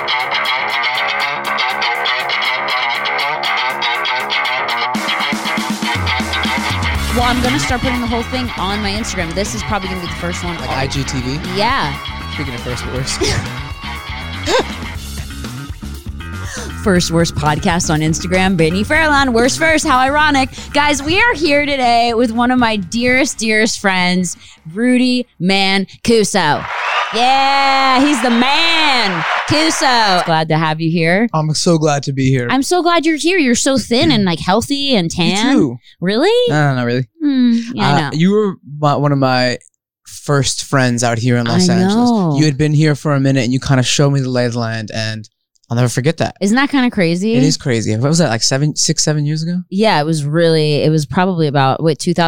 Well, I'm going to start putting the whole thing on my Instagram. This is probably going to be the first one. Like IGTV? Yeah. Speaking of first worst. First worst podcast on Instagram. Brittany Fairlawn, worst first. How ironic. Guys, we are here today with one of my dearest friends, Rudy Mancuso. Yeah, he's the man. Cuso. Glad to have you here. I'm so glad to be here. I'm so glad you're here. You're so thin and like healthy and tan. You too. Really? No, not really. Yeah, I know. You were one of my first friends out here in Los Angeles. You had been here for a minute and you kind of showed me the lay of the land, and I'll never forget that. Isn't that kind of crazy? It is crazy. What was that, like 7 years ago? Yeah, it was probably about,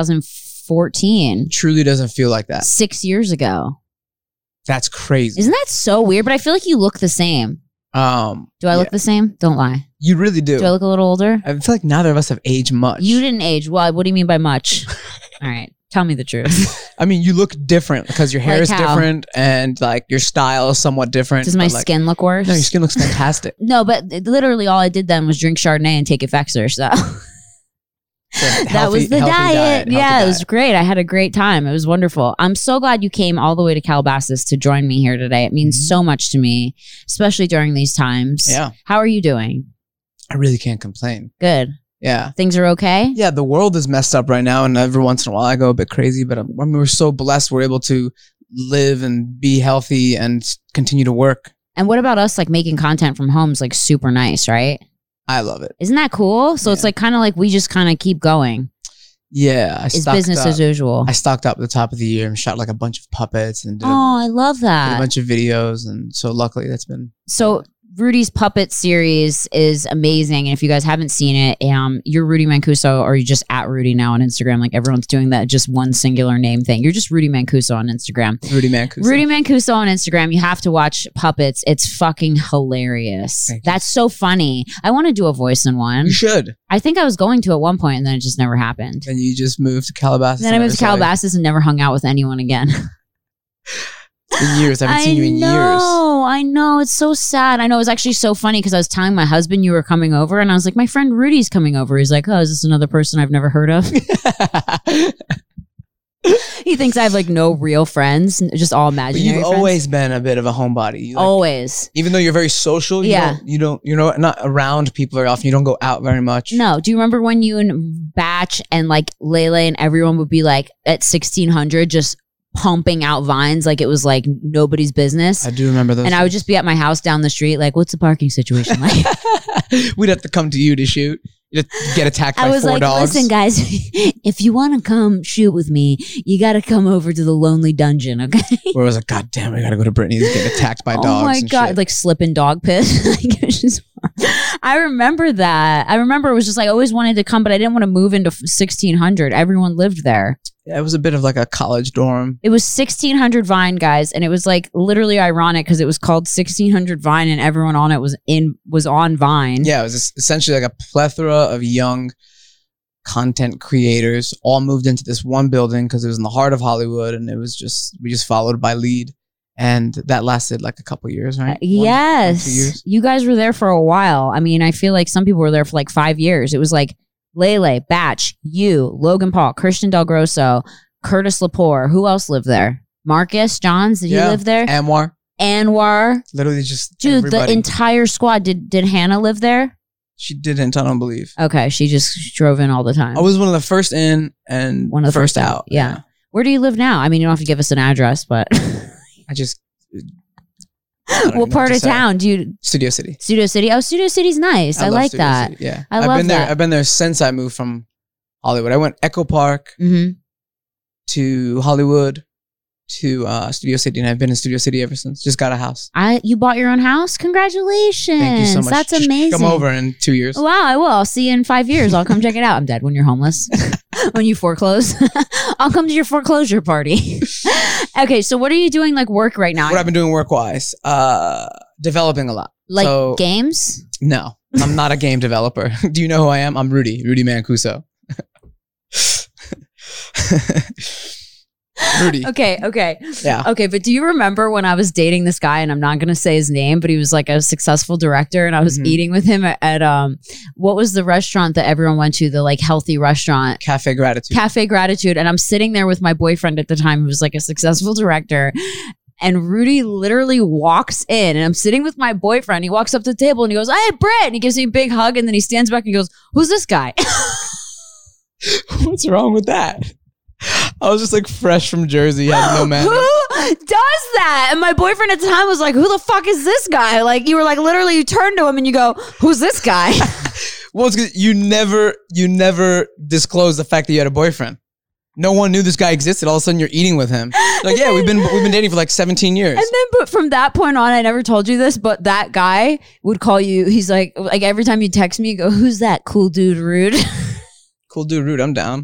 2014. Truly doesn't feel like that. 6 years ago. That's crazy. Isn't that so weird? But I feel like you look the same. Do I look the same? Don't lie. You really do. Do I look a little older? I feel like neither of us have aged much. You didn't age. Well, what do you mean by much? All right. Tell me the truth. I mean, you look different because your hair Like is how? different and like your style is somewhat different. Does my skin look worse? No, your skin looks fantastic. No, but literally all I did then was drink Chardonnay and take Effexor. So that was the diet. Yeah, it was great. I had a great time. It was wonderful. I'm so glad you came all the way to Calabasas to join me here today. It means so much to me, especially during these times. Yeah. How are you doing? I really can't complain. Good. Yeah. Things are okay? Yeah, the world is messed up right now, and every once in a while I go a bit crazy, but we're so blessed we're able to live and be healthy and continue to work. And what about us, like making content from home is like super nice, right? I love it. Isn't that cool? So it's like kind of like we just kind of keep going. Yeah. It's business as usual. I stocked up at the top of the year and shot like a bunch of puppets and did I love that. did a bunch of videos, and so luckily that's been... So Rudy's puppet series is amazing, and if you guys haven't seen it, you're Rudy Mancuso, or you're just at Rudy now on Instagram. Like everyone's doing that just one singular name thing. You're just Rudy Mancuso on Instagram. Rudy Mancuso. Rudy Mancuso on Instagram. You have to watch Puppets. It's fucking hilarious. That's so funny. I want to do a voice in one. You should. I think I was going to at one point, and then it just never happened. And you just moved to Calabasas. Then I moved to Calabasas and never hung out with anyone again. In years. I haven't seen you in years. I know. It's so sad. I know. It was actually so funny because I was telling my husband you were coming over, and I was like, my friend Rudy's coming over. He's like, oh, is this another person I've never heard of? He thinks I have like no real friends, just all imaginary You've friends. always been a bit of a homebody. Always. Even though you're very social, you're not around people very often. You don't go out very much. No. Do you remember when you and Batch and like Lele and everyone would be like at 1600 just pumping out vines like it was like nobody's business? I do remember those. And I would just be at my house down the street like, what's the parking situation like? We'd have to come to you to shoot. You'd get attacked by 4 dogs. I was like, listen guys, if you want to come shoot with me, you got to come over to the Lonely Dungeon, okay? Where I was like, God damn, we got to go to Brittany's and get attacked by dogs. Oh my God, like slipping dog piss. I remember that. I remember it was just like, I always wanted to come, but I didn't want to move into 1600. Everyone lived there. Yeah, it was a bit of like a college dorm. It was 1600 Vine, guys, and it was like literally ironic because it was called 1600 Vine, and everyone on it was on Vine. Yeah, it was essentially like a plethora of young content creators all moved into this one building because it was in the heart of Hollywood, and it was just we just followed by lead, and that lasted like a couple years, right? Yes, 2 years. You guys were there for a while. I mean, I feel like some people were there for like 5 years. It was like Lele, Batch, you, Logan Paul, Christian Del Grosso, Curtis Lepore. Who else lived there? Marcus Johns, did he live there? Anwar. Literally just dude, everybody. The entire squad. Did Hannah live there? She didn't, I don't believe. Okay, she just drove in all the time. I was one of the first in and one of the first out. Yeah. Where do you live now? I mean, you don't have to give us an address, but I just... What part of town do you? Studio City. Studio City. Oh, Studio City's nice. I like that. City, yeah, I love that. I've been there since I moved from Hollywood. I went Echo Park to Hollywood to Studio City, and I've been in Studio City ever since. Just got a house. You bought your own house? Congratulations! Thank you so much. That's amazing. Come over in 2 years. Wow, I will. I'll see you in 5 years. I'll come check it out. I'm dead when you're homeless. When you foreclose, I'll come to your foreclosure party. Okay, so what are you doing like work right now? What I've been doing work wise, developing a lot. Like games? No, I'm not a game developer. Do you know who I am? I'm Rudy Mancuso. Rudy. Okay. Yeah. Okay, but do you remember when I was dating this guy, and I'm not going to say his name, but he was like a successful director, and I was eating with him at what was the restaurant that everyone went to, the like healthy restaurant? Cafe Gratitude. Cafe Gratitude. And I'm sitting there with my boyfriend at the time, who was like a successful director. And Rudy literally walks in, and I'm sitting with my boyfriend. He walks up to the table and he goes, "Hey, Britt." And he gives me a big hug, and then he stands back and goes, "Who's this guy?" What's wrong with that? I was just like fresh from Jersey, had no man. Who does that? And my boyfriend at the time was like, "Who the fuck is this guy?" Like, you were like, literally, you turn to him and you go, "Who's this guy?" Well, it's 'cause you never disclosed the fact that you had a boyfriend. No one knew this guy existed. All of a sudden, you're eating with him. Like, yeah, we've been dating for like 17 years. And then, but from that point on, I never told you this, but that guy would call you. He's like every time you text me, you go, "Who's that cool dude, Rude?" Cool dude, Rude. I'm down.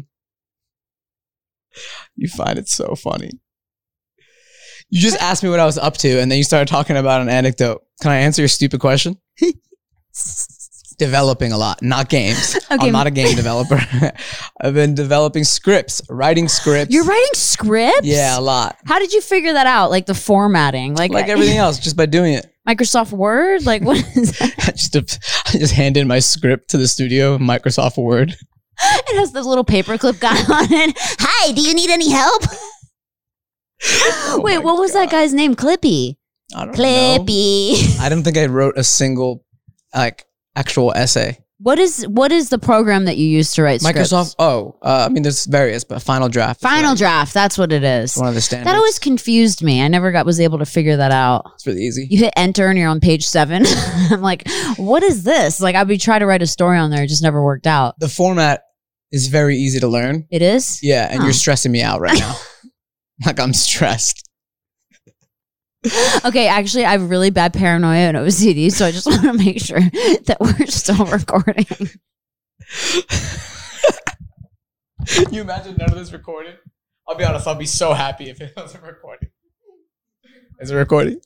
You find it so funny. You just asked me what I was up to, and then you started talking about an anecdote. Can I answer your stupid question? Developing a lot, not games. Okay. I'm not a game developer. I've been developing scripts, writing scripts. You're writing scripts? Yeah, a lot. How did you figure that out? Like the formatting? Like everything else, just by doing it. Microsoft Word? Like what is that? I just hand in my script to the studio, Microsoft Word. It has the little paperclip guy on it. "Hi, do you need any help?" Wait, what was that guy's name? Clippy. I don't know. Clippy. I don't think I wrote a single actual essay. What is the program that you use to write scripts? Microsoft. I mean, there's various, but Final Draft. Final Draft. That's what it is. One of the standards. That always confused me. I never was able to figure that out. It's really easy. You hit enter and you're on page 7. I'm like, what is this? Like, I'd be trying to write a story on there. It just never worked out. The format is very easy to learn. It is? Yeah, and you're stressing me out right now. Like, I'm stressed. Okay, actually, I have really bad paranoia and OCD, so I just want to make sure that we're still recording. Can you imagine none of this recorded? I'll be honest, I'll be so happy if it wasn't recording. Is it recording?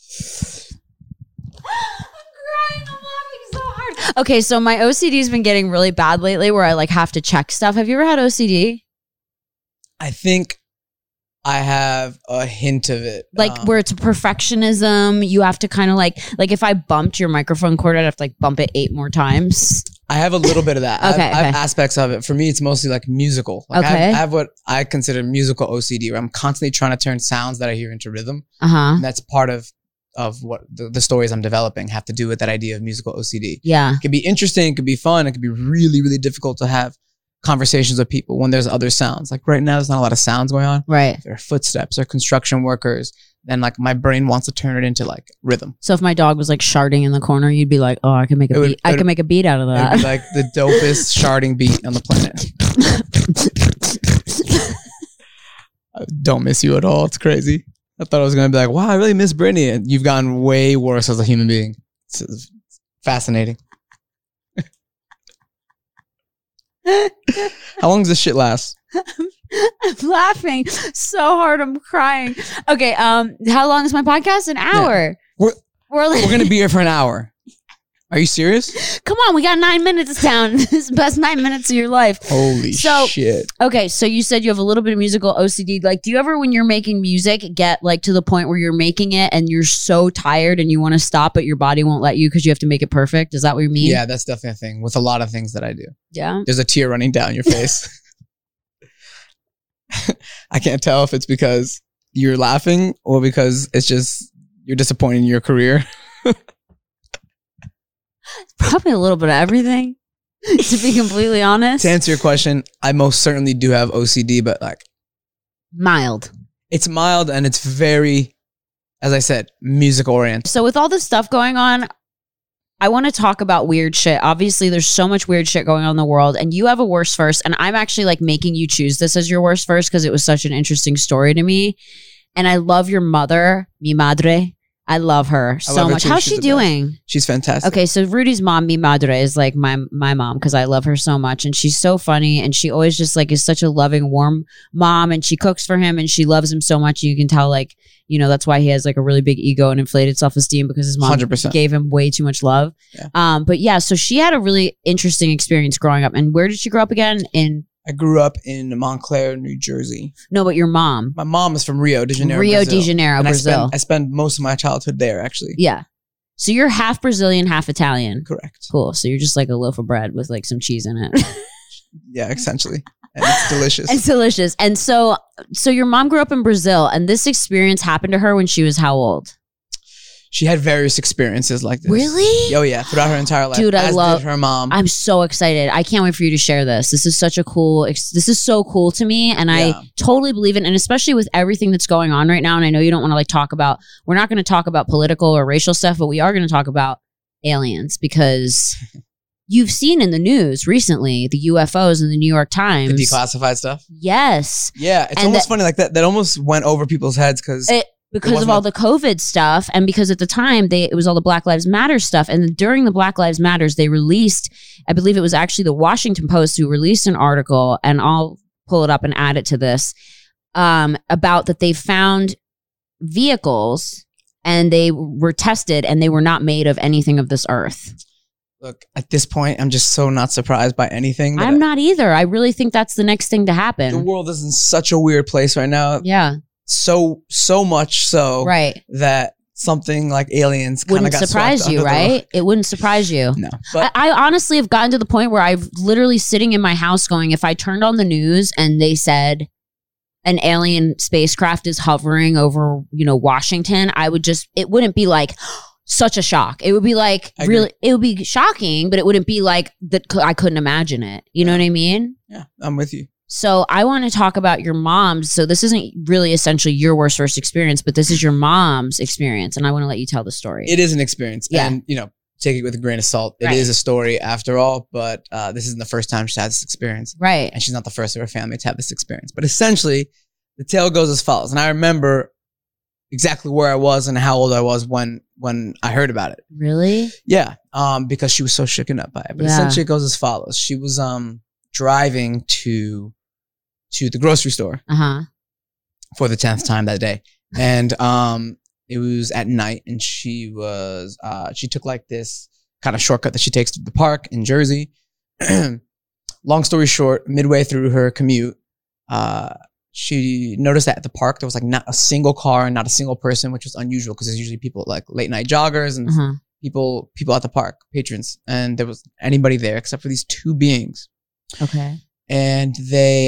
I'm laughing so hard. Okay, so my OCD has been getting really bad lately where I like have to check stuff. Have you ever had OCD? I think I have a hint of it. Like where it's perfectionism, you have to kind of like if I bumped your microphone cord, I'd have to like bump it 8 more times. I have a little bit of that. Okay, I have aspects of it. For me, it's mostly like musical. Like Okay. I have what I consider musical OCD, where I'm constantly trying to turn sounds that I hear into rhythm. Uh-huh. And that's part of what the stories I'm developing have to do with that idea of musical OCD. Yeah. It could be interesting, it could be fun, it could be really, really difficult to have conversations with people when there's other sounds. Like right now, there's not a lot of sounds going on. Right. There are footsteps, there are construction workers. Then like my brain wants to turn it into like rhythm. So if my dog was like sharding in the corner, you'd be like, "Oh, I can make a beat. I can make a beat out of It that." would be like the dopest sharding beat on the planet. I don't miss you at all. It's crazy. I thought I was going to be like, wow, I really miss Brittany. And you've gotten way worse as a human being. It's fascinating. How long does this shit last? I'm laughing so hard. I'm crying. Okay. How long is my podcast? An hour. Yeah. We're going to be here for an hour. Are you serious? Come on, we got 9 minutes down. This is the best 9 minutes of your life. Holy shit. Okay, so you said you have a little bit of musical OCD. Like, do you ever, when you're making music, get like to the point where you're making it and you're so tired and you want to stop, but your body won't let you because you have to make it perfect? Is that what you mean? Yeah, that's definitely a thing with a lot of things that I do. Yeah. There's a tear running down your face. I can't tell if it's because you're laughing or because it's just you're disappointed in your career. Probably a little bit of everything, to be completely honest. To answer your question, I most certainly do have OCD, but like mild. It's mild and it's very, as I said, music oriented. So with all this stuff going on, I want to talk about weird shit. Obviously, there's so much weird shit going on in the world, and you have a worst first, and I'm actually like making you choose this as your worst first because it was such an interesting story to me. And I love your mother, mi madre. I love her so much. How's she doing? She's fantastic. Okay, so Rudy's mom, mi madre, is like my mom because I love her so much, and she's so funny, and she always just like is such a loving, warm mom, and she cooks for him, and she loves him so much. And you can tell, like, you know, that's why he has like a really big ego and inflated self-esteem because his mom 100%. gave him way too much love. Yeah. But yeah, so she had a really interesting experience growing up. And where did she grow up again? In I grew up in Montclair, New Jersey. No, but your mom. My mom is from Rio de Janeiro, Rio Brazil. de Janeiro, And Brazil. I spent most of my childhood there, actually. Yeah. So you're half Brazilian, half Italian. Correct. Cool. So you're just like a loaf of bread with like some cheese in it. Yeah, essentially. And it's delicious. It's delicious. And so your mom grew up in Brazil, and this experience happened to her when she was how old? She had various experiences like this. Really? Oh, yeah. Throughout her entire life. Dude, I as love did her mom. I'm so excited. I can't wait for you to share this. This is such a cool, this is so cool to me. And Yeah. I totally believe it. And especially with everything that's going on right now. And I know you don't want to like talk about, we're not going to talk about political or racial stuff, but we are going to talk about aliens because you've seen in the news recently, the UFOs in the New York Times. The declassified stuff. Yes. Yeah. It's And almost funny like that. That almost went over people's heads because Because of wasn't all a- the COVID stuff, and because at the time it was all the Black Lives Matter stuff, and during the Black Lives Matters, they released, I believe it was actually the Washington Post who released an article, and I'll pull it up and add it to this, about that they found vehicles and they were tested and they were not made of anything of this earth. look, at this point, I'm just so not surprised by anything. I'm not either. I really think that's the next thing to The happen. world is in such a weird place right now. Yeah, So much so right. that something like aliens kind of Wouldn't got surprise swept you, under the right? rug. It wouldn't surprise you. No, but I honestly have gotten to the point where I've literally sitting in my house going, if I turned on the news and they said an alien spacecraft is hovering over, Washington, it wouldn't be like such a shock. It would be like I agree. really, it would be shocking, but it wouldn't be like that. I couldn't imagine it. You know what I mean? yeah, I'm with you. So I want to talk about your mom's. So this isn't really essentially your worst first experience, but this is your mom's experience. And I want to let you tell the story. It is an experience. Yeah. And, take it with a grain of salt. It Right. is a story after all, but this isn't the first time she's had this experience. Right. And she's not the first of her family to have this experience. But essentially, the tale goes as follows. And I remember exactly where I was and how old I was when I heard about it. Really? Yeah, because she was so shooken up by it. But Yeah. essentially, it goes as follows. She was driving to the grocery store Uh-huh. for the 10th time that day. And it was at night, and she took like this kind of shortcut that she takes to the park in Jersey. Long story short, midway through her commute, she noticed that at the park there was like not a single car and not a single person, which was unusual because there's usually people like late night joggers and Uh-huh. people at the park, patrons, and there was anybody there except for these two beings. Okay. And they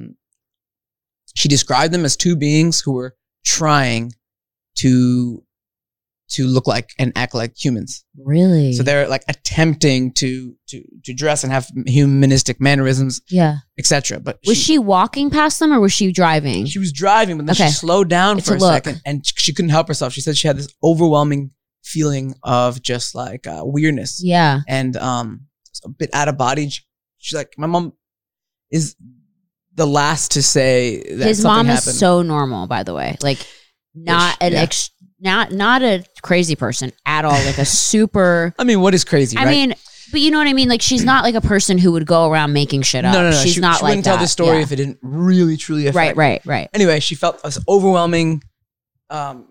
she described them as two beings who were trying to look like and act like humans. Really? So they're like attempting to dress and have humanistic mannerisms, Yeah. etc. But Was she walking past them or was she driving? she was driving, but then Okay. she slowed down for To a look. second, and she couldn't help herself. She said she had this overwhelming feeling of just like weirdness Yeah. and a bit out of body. She's like, my mom is the last to say that His something mom happened. is so normal, by the way. Like not Ish, an yeah. not a crazy person at all. Like a super I mean, what is crazy, right? I mean, but you know what I mean? Like she's not like a person who would go around making shit up. no. She's She not like wouldn't tell that. this story Yeah. if it didn't really, truly affect her. Right. Anyway, she felt this overwhelming out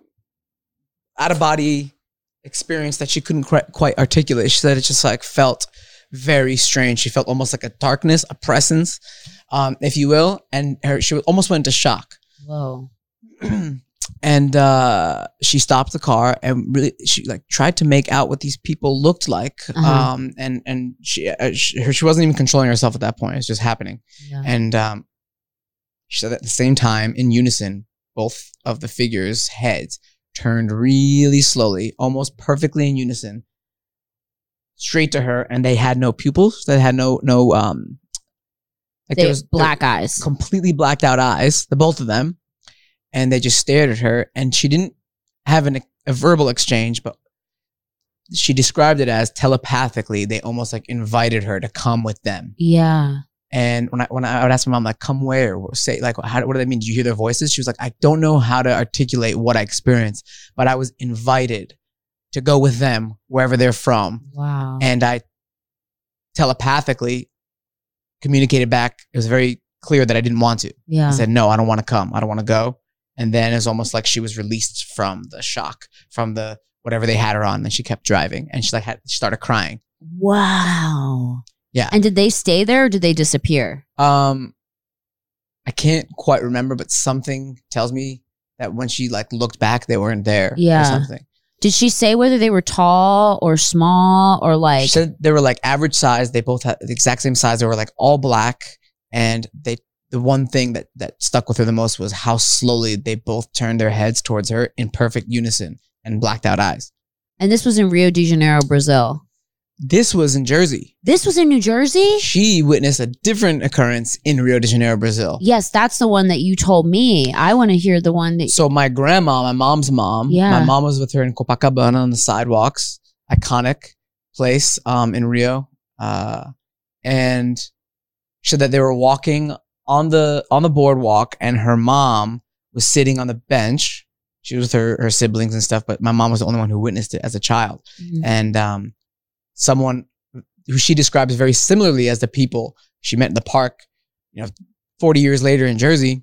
of body experience that she couldn't quite articulate. She said it just like felt very strange. She felt almost like a darkness, a presence, if you will, and she almost went into shock. Whoa. And she stopped the car and really she like tried to make out what these people looked like. Uh-huh. And she wasn't even controlling herself at that point. It was just happening. Yeah. And she said at the same time, in unison, both of the figures' heads turned really slowly, almost perfectly in unison, straight to her, and they had no pupils. They had no like They there was black eyes. completely blacked out eyes, the both of them, and they just stared at her. And she didn't have a verbal exchange, but she described it as telepathically. They almost like invited her to come with them. Yeah. And when I would ask my mom, like, come where? Or say, like, what do they mean? Did you hear their voices? She was like, I don't know how to articulate what I experienced, but I was invited to go with them wherever they're from. Wow. And I telepathically communicated back. It was very clear that I didn't want to. Yeah. I said, no, I don't want to come. I don't want to go. And then it's almost like she was released from the shock, from the whatever they had her on. And she kept driving. And she started crying. Wow. Yeah. And did they stay there or did they disappear? I can't quite remember, but something tells me that when she like looked back, they weren't there. Yeah. Or something. Did she say whether they were tall or small or like? She said they were like average size. They both had the exact same size. They were like all black, and the one thing that stuck with her the most was how slowly they both turned their heads towards her in perfect unison and blacked out eyes. And this was in Rio de Janeiro, Brazil. This was in Jersey. This was in New Jersey? She witnessed a different occurrence in Rio de Janeiro, Brazil. Yes, that's the one that you told me. I want to hear the one that... So my grandma, my mom's mom, my mom was with her in Copacabana on the sidewalks, iconic place in Rio. And she said that they were walking on the boardwalk and her mom was sitting on the bench. She was with her siblings and stuff, but my mom was the only one who witnessed it as a child. Mm-hmm. And someone who she describes very similarly as the people she met in the park, 40 years later in Jersey,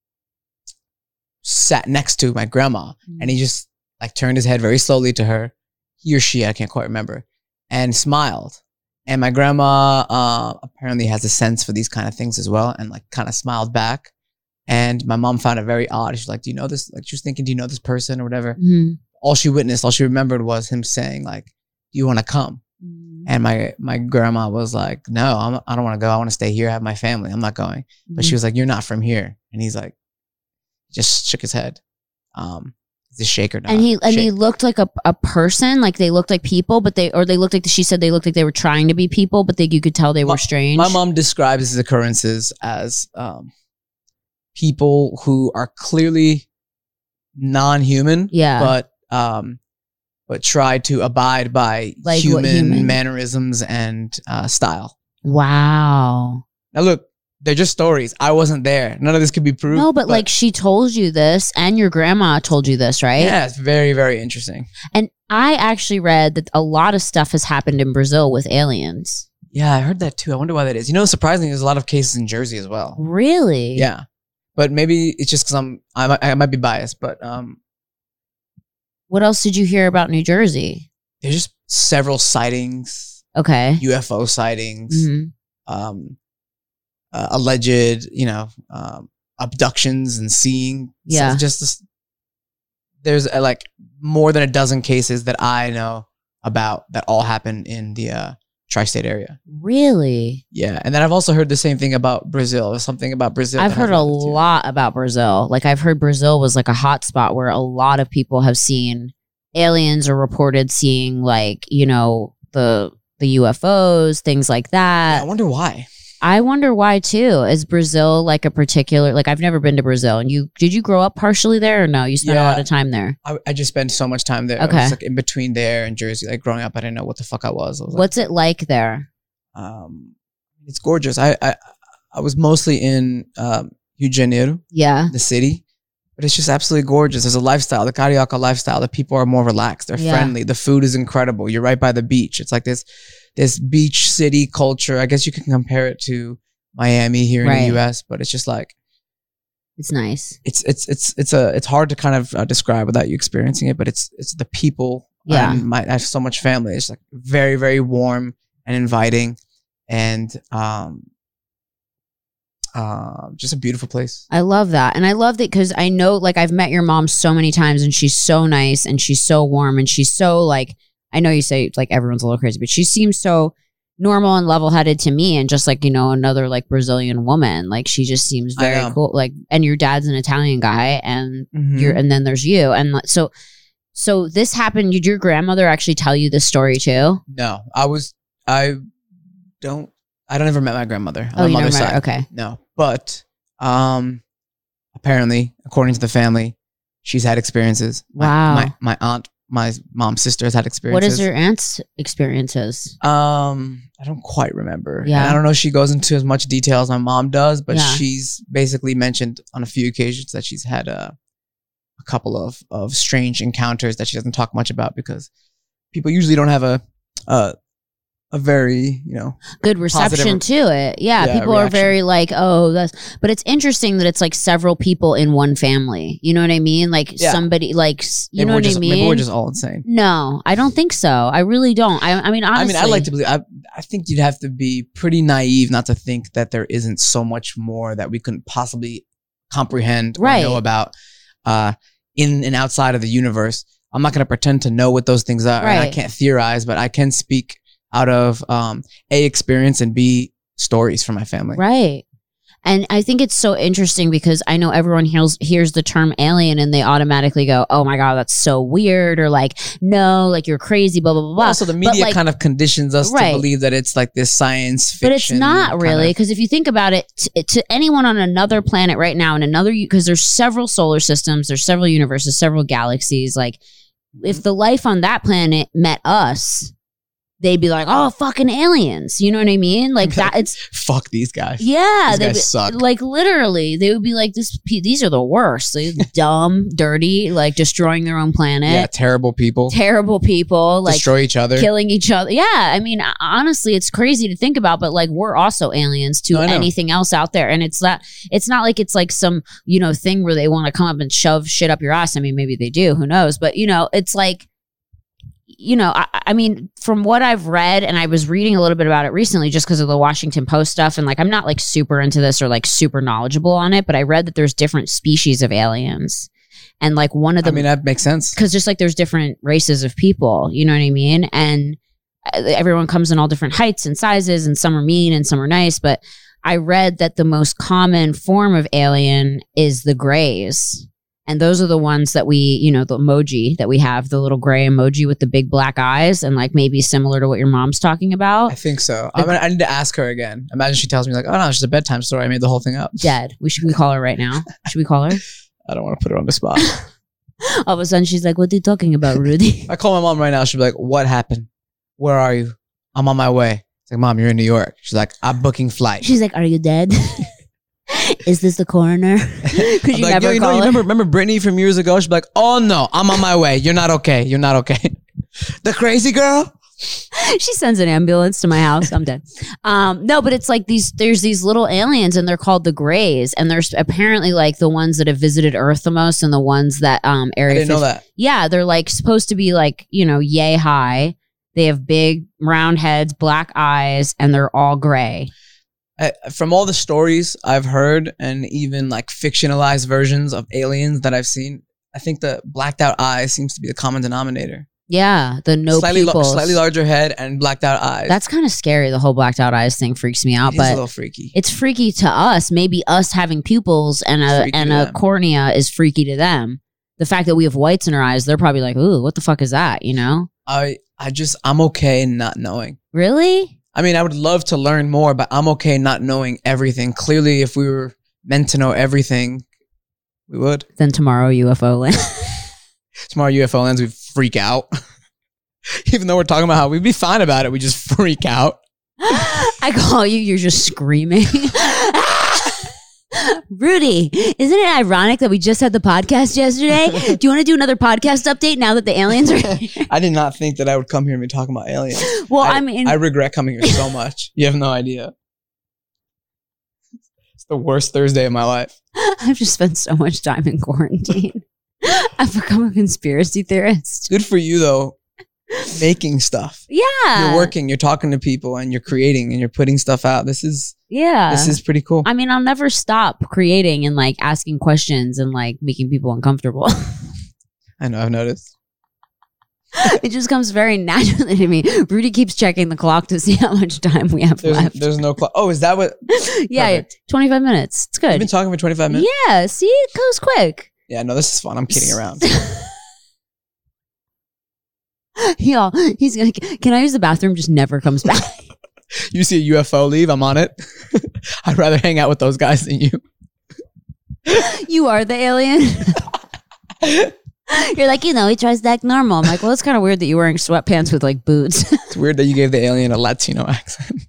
sat next to my grandma. Mm-hmm. And he just like turned his head very slowly to her, he or she, I can't quite remember, and smiled. And my grandma apparently has a sense for these kind of things as well, and like kind of smiled back. And my mom found it very odd. She's like, do you know this? Like she was thinking, do you know this person or whatever? Mm-hmm. All she remembered was him saying like, do you want to come? Mm-hmm. And my grandma was like, no, I don't want to go. I want to stay here. I have my family. I'm not going. Mm-hmm. But she was like, you're not from here. And he's like, just shook his head. Is this shake or not? And he looked like a person, like they looked like people, but they looked like, she said they looked like they were trying to be people, but you could tell they were strange. My mom describes these occurrences as people who are clearly non-human, but try to abide by like human mannerisms and style. Wow. Now look, they're just stories. I wasn't there. None of this could be proved. No, but like she told you this and your grandma told you this, right? Yeah, it's very, very interesting. And I actually read that a lot of stuff has happened in Brazil with aliens. Yeah, I heard that too. I wonder why that is. Surprisingly, there's a lot of cases in Jersey as well. Really? Yeah. But maybe it's just because I might be biased, but what else did you hear about New Jersey? There's just several sightings. Okay. UFO sightings. Mm-hmm. Alleged, abductions and seeing. Yeah. So just there's like more than a dozen cases that I know about that all happen in the tri-state area. Really? Yeah. And then I've also heard the same thing about Brazil. There's something about Brazil. I've heard a lot about Brazil. Like I've heard Brazil was like a hot spot where a lot of people have seen aliens or reported seeing like, the UFOs, things like that. Yeah, I wonder why. I wonder why too. Is Brazil like a particular, like I've never been to Brazil, and did you grow up partially there or no? You spent a lot of time there. I just spent so much time there. Okay. I was like in between there and Jersey. Like growing up, I didn't know what the fuck I was. What's it like there? It's gorgeous. I was mostly in Rio de Janeiro, the city, but it's just absolutely gorgeous. There's a lifestyle, the Carioca lifestyle. The people are more relaxed. They're friendly. The food is incredible. You're right by the beach. It's like this beach city culture. I guess you can compare it to Miami here in the US, but it's just like it's nice. It's hard to kind of describe without you experiencing it, but it's the people. Yeah, I have so much family. It's like very, very warm and inviting, and just a beautiful place. I love that. And I love that because I know, like, I've met your mom so many times and she's so nice and she's so warm and she's so like, I know you say like everyone's a little crazy, but she seems so normal and level-headed to me, and just like, another like Brazilian woman. Like she just seems very cool. Like, and your dad's an Italian guy and and then there's you. And so this happened. Did your grandmother actually tell you this story too? No, I don't ever met my grandmother on my mother's side. Okay. No. But apparently, according to the family, she's had experiences. Wow. My aunt, my mom's sister has had experiences. What is your aunt's experiences? I don't quite remember. Yeah. And I don't know if she goes into as much detail as my mom does, but she's basically mentioned on a few occasions that she's had a couple of strange encounters that she doesn't talk much about because people usually don't have a very, good reception positive- to it. Yeah, Yeah, people are reaction. very like, oh, but it's interesting that it's like several people in one family. You know what I mean? Like Yeah. somebody like, you know we're what just, I mean? Maybe we're just all insane. No, I don't think so. I really don't. I mean, honestly. I like to believe. I think you'd have to be pretty naive not to think that there isn't so much more that we couldn't possibly comprehend or Right. know about in and outside of the universe. I'm not going to pretend to know what those things are, and I Right. can't theorize, but I can speak out of A, experience, and B, stories from my family. Right. And I think it's so interesting because I know everyone hears the term alien and they automatically go, oh my God, that's so weird. Or like, no, like you're crazy, blah, blah, blah, blah. Also, the media like- kind of conditions us Right. to believe that it's like this science fiction. But it's not kind really, of- because if you think about it, to anyone on another planet right now, because there's several solar systems, there's several universes, several galaxies. Like, if the life on that planet met us, they'd be like, oh, fucking aliens. You know what I mean? Like that. It's Fuck these guys. yeah. These they'd guys be- suck. Like literally, they would be like, these are the worst. They're dumb, dirty, like destroying their own planet. Yeah, terrible people. Terrible people, like Destroy each other. killing each other. Yeah, I mean, honestly, it's crazy to think about, but like we're also aliens to No, I know. anything else out there, and it's not like it's like some thing where they want to come up and shove shit up your ass. I mean, maybe they do, who knows? But it's like. I mean, from what I've read, and I was reading a little bit about it recently just because of the Washington Post stuff, and like I'm not like super into this or like super knowledgeable on it, but I read that there's different species of aliens, and like one of I them, mean, that makes sense. because just like there's different races of people, you know what I mean? And everyone comes in all different heights and sizes, and some are mean and some are nice. But I read that the most common form of alien is the grays. And those are the ones that we, the emoji that we have, the little gray emoji with the big black eyes, and like maybe similar to what your mom's talking about. I think so. I need to ask her again. Imagine she tells me like, "Oh no, it's just a bedtime story. I made the whole thing up." Dead. We call her right now. Should we call her? I don't want to put her on the spot. All of a sudden she's like, what are you talking about, Rudy? I call my mom right now. She'll be like, "What happened? Where are you?" "I'm on my way." It's like, "Mom, you're in New York." She's like, "I'm booking flight." She's like, are you dead? Is this the coroner? Could I'm you like, never "Yo, call her? remember Brittany from years ago?" She'd be like, "Oh no, I'm on my way. You're not okay. You're not okay." The crazy girl. She sends an ambulance to my house. I'm dead. No, but it's like there's these little aliens, and they're called the Greys, and there's apparently like the ones that have visited Earth the most, and the ones that I Area didn't know 50 that. Yeah, they're like supposed to be like yay high. They have big round heads, black eyes, and they're all gray. From all the stories I've heard, and even like fictionalized versions of aliens that I've seen, I think the blacked out eyes seems to be the common denominator. Yeah, the no pupils. Slightly larger head and blacked out eyes. That's kind of scary. The whole blacked out eyes thing freaks me out, It is a but little freaky. it's freaky to us. Maybe us having pupils and Freaky to a them. cornea is freaky to them. The fact that we have whites in our eyes, they're probably like, "Ooh, what the fuck is that?" I'm okay not knowing. Really? I mean, I would love to learn more, but I'm okay not knowing everything. Clearly, if we were meant to know everything, we would. Then tomorrow UFO land. Tomorrow UFO lands, we'd freak out. Even though we're talking about how we'd be fine about it, we just freak out. I call you, you're just screaming. Rudy, isn't it ironic that we just had the podcast yesterday? Do you want to do another podcast update now that the aliens are here? I did not think that I would come here and be talking about aliens. Well, I mean, I regret coming here so much. You have no idea. It's the worst Thursday of my life. I've just spent so much time in quarantine. I've become a conspiracy theorist. Good for you, though. Making stuff. Yeah. You're working, you're talking to people, and you're creating, and you're putting stuff out. This is pretty cool. I mean, I'll never stop creating and like asking questions and like making people uncomfortable. I know, I've noticed. It just comes very naturally to me. Rudy keeps checking the clock to see how much time we have left. There's no clock. Oh, is that what? Yeah, Perfect. 25 minutes. It's good. You've been talking for 25 minutes? Yeah, see, it goes quick. Yeah, no, this is fun. I'm kidding around. Y'all, he's gonna. Can I use the bathroom? Just never comes back. You see a UFO leave, I'm on it. I'd rather hang out with those guys than you. You are the alien. You're like, he tries to act normal. I'm like, well, it's kind of weird that you're wearing sweatpants with like boots. It's weird that you gave the alien a Latino accent.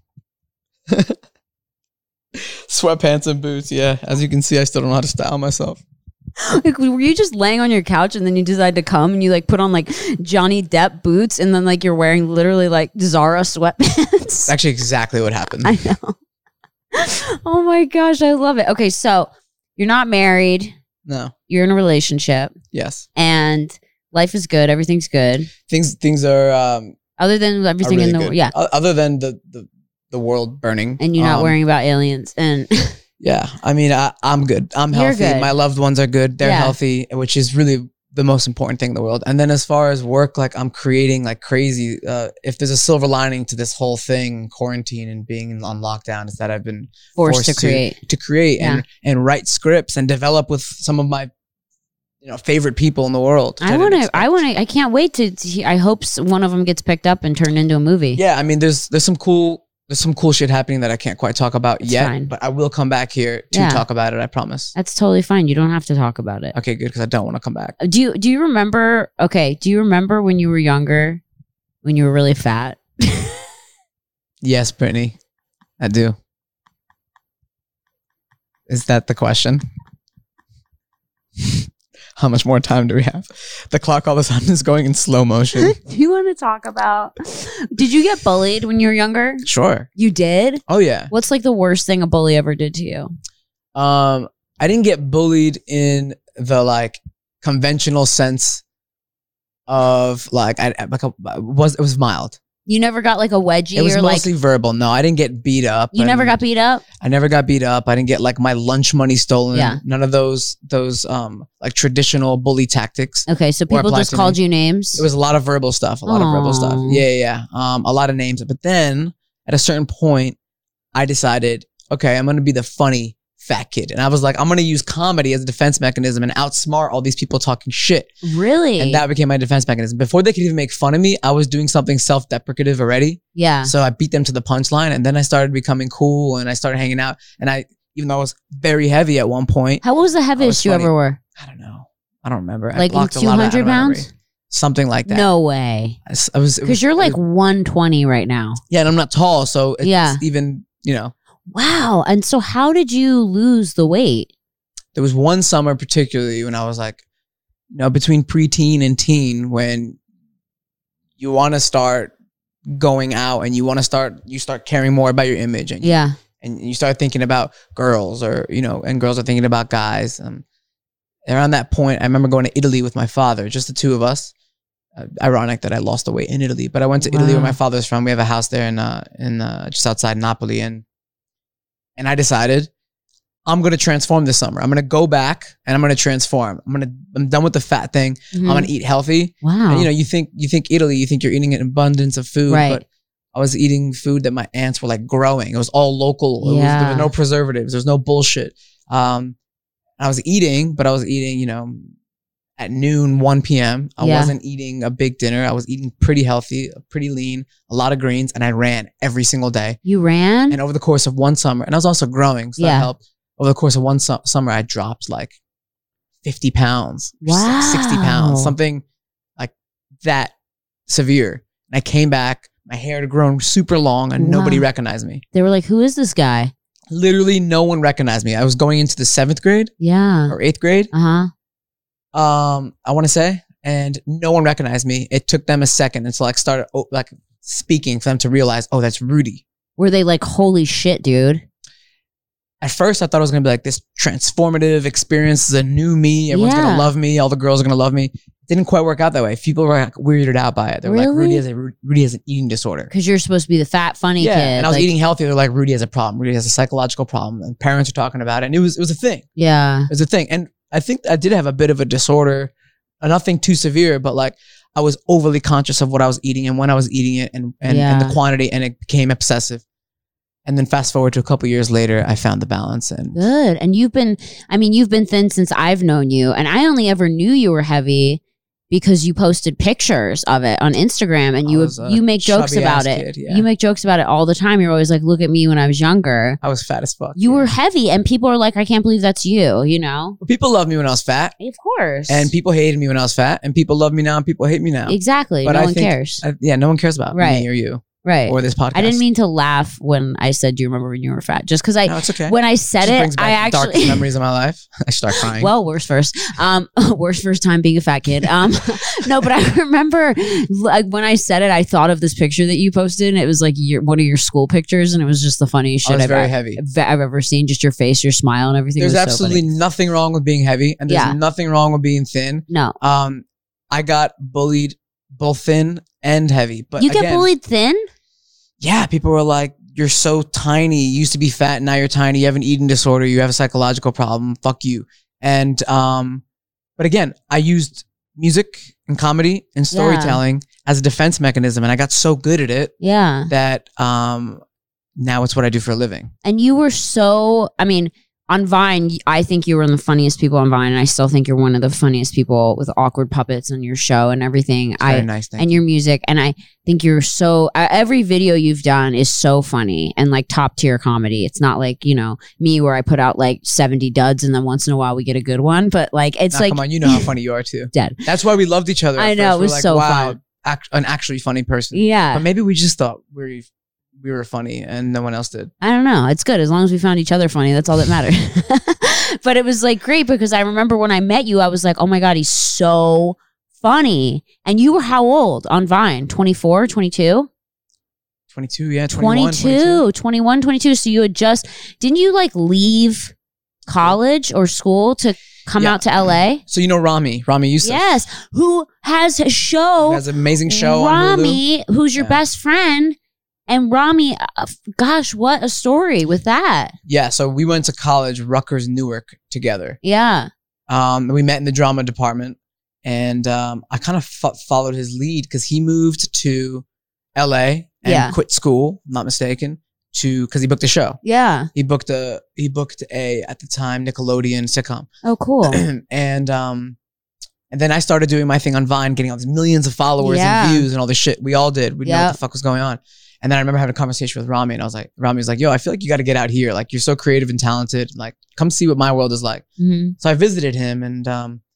Sweatpants and boots, yeah. As you can see, I still don't know how to style myself. Like, were you just laying on your couch and then you decide to come and you like put on like Johnny Depp boots and then like you're wearing literally like Zara sweatpants? It's actually exactly what happened. I know. Oh my gosh, I love it. Okay, so you're not married. No. You're in a relationship. Yes. And life is good. Everything's good. Things are Other than everything really in the good. yeah. Other than the world burning. And you're not worrying about aliens and yeah. I mean, I'm good. I'm You're healthy. good. My loved ones are good. They're healthy, which is really the most important thing in the world. And then as far as work, like I'm creating like crazy. If there's a silver lining to this whole thing, quarantine and being on lockdown, is that I've been forced to create and write scripts and develop with some of my favorite people in the world. I can't wait to I hope one of them gets picked up and turned into a movie. Yeah, I mean, there's some cool shit happening that I can't quite talk about yet, fine. but I will come back here to talk about it. I promise. That's totally fine. You don't have to talk about it. Okay, good, because I don't want to come back. Do you remember? Okay, do you remember when you were younger, when you were really fat? Yes, Brittany, I do. Is that the question? How much more time do we have? The clock all of a sudden is going in slow motion. Do you want to talk about? Did you get bullied when you were younger? Sure. You did? Oh yeah. What's like the worst thing a bully ever did to you? I didn't get bullied in the like conventional sense of like it was mild. You never got like a wedgie? It was or mostly like, verbal. No, I didn't get beat up. You never got beat up? I never got beat up. I didn't get like my lunch money stolen. Yeah. None of those like traditional bully tactics. Okay, so people just called you names? It was a lot of verbal stuff. A lot of verbal stuff. Yeah. A lot of names. But then at a certain point, I decided, okay, I'm going to be the funny fat kid. And I was like, I'm going to use comedy as a defense mechanism and outsmart all these people talking shit. Really? And that became my defense mechanism. Before they could even make fun of me, I was doing something self-deprecative already. Yeah. So I beat them to the punchline, and then I started becoming cool and I started hanging out. And even though I was very heavy at one point. How was the heaviest you ever were? I don't know. I don't remember. Like 200 pounds? Something like that. No way. I was because you're like 120 right now. Yeah, and I'm not tall, so it's even, Wow. And so how did you lose the weight? There was one summer particularly when I was like, between preteen and teen, when you want to start going out and you start caring more about your image. And and you start thinking about girls and girls are thinking about guys. Around that point, I remember going to Italy with my father, just the two of us. Ironic that I lost the weight in Italy, but I went to Italy where my father's from. We have a house there in just outside Napoli. And I decided I'm going to transform this summer. I'm going to go back and I'm going to transform. I'm done with the fat thing. Mm-hmm. I'm going to eat healthy. Wow. And, you think Italy, you think you're eating an abundance of food, but I was eating food that my aunts were like growing. It was all local. There was no preservatives. There was no bullshit. I was eating, but I was eating, at noon, 1 p.m. I wasn't eating a big dinner. I was eating pretty healthy, pretty lean, a lot of greens, and I ran every single day. You ran? And over the course of one summer, and I was also growing, so that helped. Over the course of one summer, I dropped like 50 pounds, 60 pounds, something like that severe. And I came back, my hair had grown super long, and nobody recognized me. They were like, who is this guy? Literally no one recognized me. I was going into the 7th grade. Yeah. Or 8th grade. Uh-huh. I want to say, and no one recognized me. It took them a second until I started speaking for them to realize, oh, that's Rudy. Were they like, holy shit, dude? At first, I thought it was going to be like this transformative experience. This is a new me. Everyone's going to love me. All the girls are going to love me. It didn't quite work out that way. People were like weirded out by it. They were like, Rudy has an eating disorder. Because you're supposed to be the fat, funny kid. And I was eating healthy. They're like, Rudy has a problem. Rudy has a psychological problem. And parents are talking about it. And it was a thing. Yeah. It was a thing. And I think I did have a bit of a disorder. Nothing too severe, but like I was overly conscious of what I was eating and when I was eating it and the quantity, and it became obsessive. And then fast forward to a couple years later, I found the balance. And good. And you've been thin since I've known you. And I only ever knew you were heavy because you posted pictures of it on Instagram, and you make jokes about it. Kid, You make jokes about it all the time. You're always like, look at me when I was younger. I was fat as fuck. You were heavy, and people are like, I can't believe that's you, Well, people loved me when I was fat. Of course. And people hated me when I was fat, and people love me now and people hate me now. Exactly. But no one cares. No one cares about me or you. Right. or this podcast. I didn't mean to laugh when I said, "Do you remember when you were fat?" Just because No, it's okay. when I said Just it, brings I back dark actually memories of my life. I start crying. Well, worst first. Worst first time being a fat kid. No, but I remember like when I said it, I thought of this picture that you posted, and it was like one of your school pictures, and it was just the funniest I shit was I've very heavy. ever seen. Just your face, your smile, and everything. There's was absolutely so funny. nothing wrong with being heavy, and there's Yeah. nothing wrong with being thin. No, I got bullied both thin and heavy, but you get again, bullied thin. Yeah, people were like, "You're so tiny. You used to be fat, and now you're tiny. You have an eating disorder. You have a psychological problem. Fuck you." And but again, I used music and comedy and storytelling as a defense mechanism, and I got so good at it Yeah, that now it's what I do for a living. and you were so. I mean, on Vine, I think you were one of the funniest people on Vine, and I still think you're one of the funniest people with awkward puppets on your show and everything. It's very nice, thank and your music, and I think you're so. Every video you've done is so funny and like top tier comedy. It's not like me where I put out like 70 duds and then once in a while we get a good one, but like it's Now, like come on, you know how funny you are too. dead. That's why we loved each other. At I know, first. it We're was like, so wow, fun. an actually funny person. Yeah, But maybe we just thought we were funny and no one else did. I don't know. It's good as long as we found each other funny. That's all that mattered. But it was like great because I remember when I met you, I was like, oh my God, he's so funny. And you were how old on Vine? 24, 22? 22, yeah, 21, 21, 22. So you had didn't you like leave college or school to come Yeah. out to LA? So you know Rami Youssef. Yes. Who has a show. He has an amazing show on Hulu. Rami, who's your Yeah. best friend. And Rami, gosh, what a story with that. Yeah, so we went to college, Rutgers, Newark, together. Yeah. We met in the drama department, and I kind of followed his lead because he moved to LA and quit school, if I'm not mistaken, because he booked a show. Yeah. He booked a at the time Nickelodeon sitcom. Oh, cool. And then I started doing my thing on Vine, getting all these millions of followers Yeah. and views and all this shit. We all did. We didn't know Yep. what the fuck was going on. And then I remember having a conversation with Rami, and Rami was like, "Yo, I feel like you got to get out here. Like, you're so creative and talented. Like, come see what my world is like." Mhm. So I visited him, and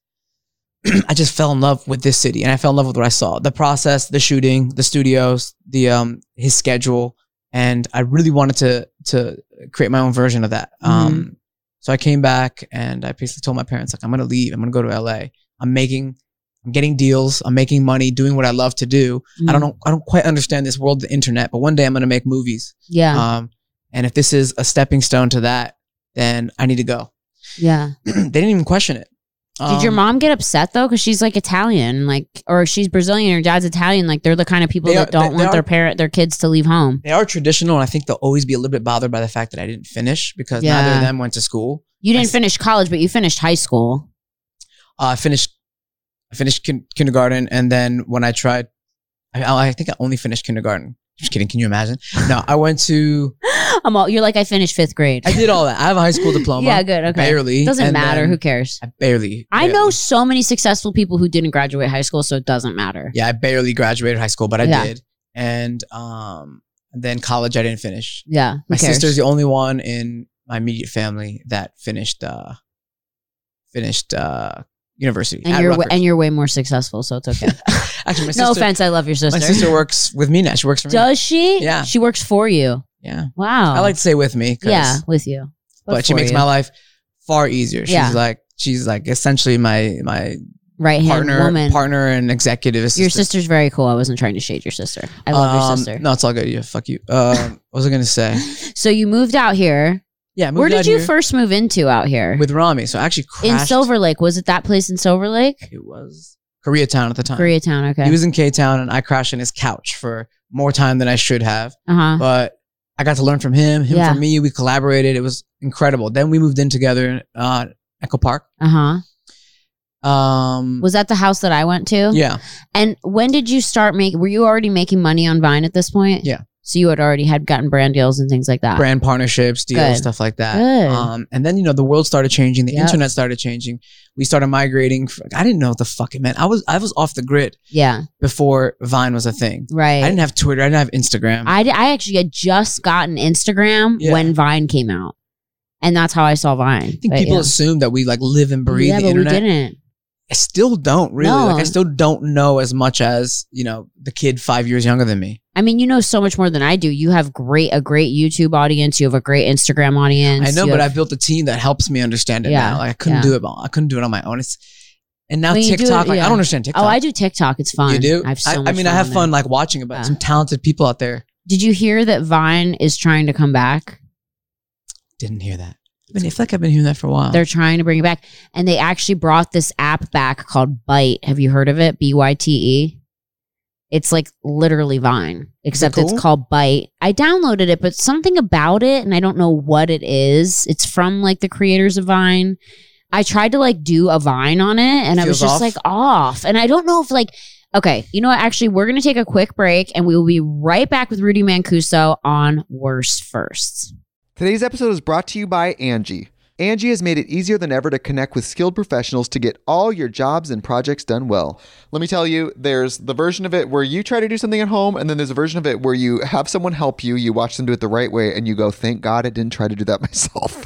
I just fell in love with this city, and I fell in love with what I saw: the process, the shooting, the studios, his schedule, and I really wanted to create my own version of that. Mhm. So I came back, and I basically told my parents, like, I'm gonna leave. I'm gonna go to LA. I'm getting deals. I'm making money, doing what I love to do. Mhm. I don't quite understand this world of the internet, but one day I'm going to make movies. Yeah. And if this is a stepping stone to that, then I need to go. Yeah. They didn't even question it. Did your mom get upset though? Because she's like Italian, or she's Brazilian. Her dad's Italian. Like they're the kind of people that don't want their kids to leave home. They are traditional, and I think they'll always be a little bit bothered by the fact that I didn't finish because neither of them went to school. You didn't finish college, but you finished high school. I finished kindergarten, and then when I tried, I think I only finished kindergarten. Just kidding. Can you imagine? No, I went to. You're like I finished 5th grade. I did all that. I have a high school diploma. Yeah, good. Okay, barely. Doesn't matter. Who cares? I barely. I know so many successful people who didn't graduate high school, so it doesn't matter. Yeah, I barely graduated high school, but I did. And then college, I didn't finish. Yeah, my sister's the only one in my immediate family that finished university. And you're way more successful, so it's okay. Actually, my sister, no offense, I love your sister. My sister works with me now. She works for me. Does she? Yeah. She works for you. Yeah. Wow. I like to say with me. Yeah, with you. But she makes my life far easier. She's like essentially my right hand woman, partner and executive assistant. Your sister's very cool. I wasn't trying to shade your sister. I love your sister. No, it's all good. Yeah, fuck you. What was I gonna say? So you moved out here. Yeah. Where did you first move into out here? With Rami. So I actually crashed. In Silver Lake. Was it that place in Silver Lake? It was Koreatown at the time. Koreatown, okay. He was in K-Town, and I crashed in his couch for more time than I should have. But I got to learn from him from me. We collaborated. It was incredible. Then we moved in together in Echo Park. Was that the house that I went to? Yeah. And when did you start were you already making money on Vine at this point? Yeah. So you had already gotten brand deals and things like that. Brand partnerships, deals, stuff like that. Good. And then, the world started changing. The internet started changing. We started migrating. I didn't know what the fuck it meant. I was off the grid. Yeah. Before Vine was a thing. Right. I didn't have Twitter. I didn't have Instagram. I actually had just gotten Instagram when Vine came out. And that's how I saw Vine. I think people assume that we live and breathe the internet. Yeah, but we didn't. I still don't really. No. I still don't know as much as, the kid 5 years younger than me. I mean, you know so much more than I do. You have a great YouTube audience. You have a great Instagram audience. I know, but I built a team that helps me understand it now. Like, I couldn't do it. I couldn't do it on my own. And now TikTok, I don't understand TikTok. Oh, I do TikTok. It's fun. You do? I have so much fun. I have fun like watching it, but some talented people out there. Did you hear that Vine is trying to come back? Didn't hear that. I feel like I've been hearing that for a while. They're trying to bring it back. And they actually brought this app back called Byte. Have you heard of it? BYTE. It's like literally Vine, except it's called Byte. I downloaded it, but something about it, and I don't know what it is. It's from like the creators of Vine. I tried to like do a Vine on it, and I was just like off. And I don't know if like, okay, you know what? Actually, we're going to take a quick break, and we will be right back with Rudy Mancuso on Worst Firsts. Today's episode is brought to you by Angie. Angie has made it easier than ever to connect with skilled professionals to get all your jobs and projects done well. Let me tell you, there's the version of it where you try to do something at home, and then there's a version of it where you have someone help you, you watch them do it the right way, and you go, thank God I didn't try to do that myself.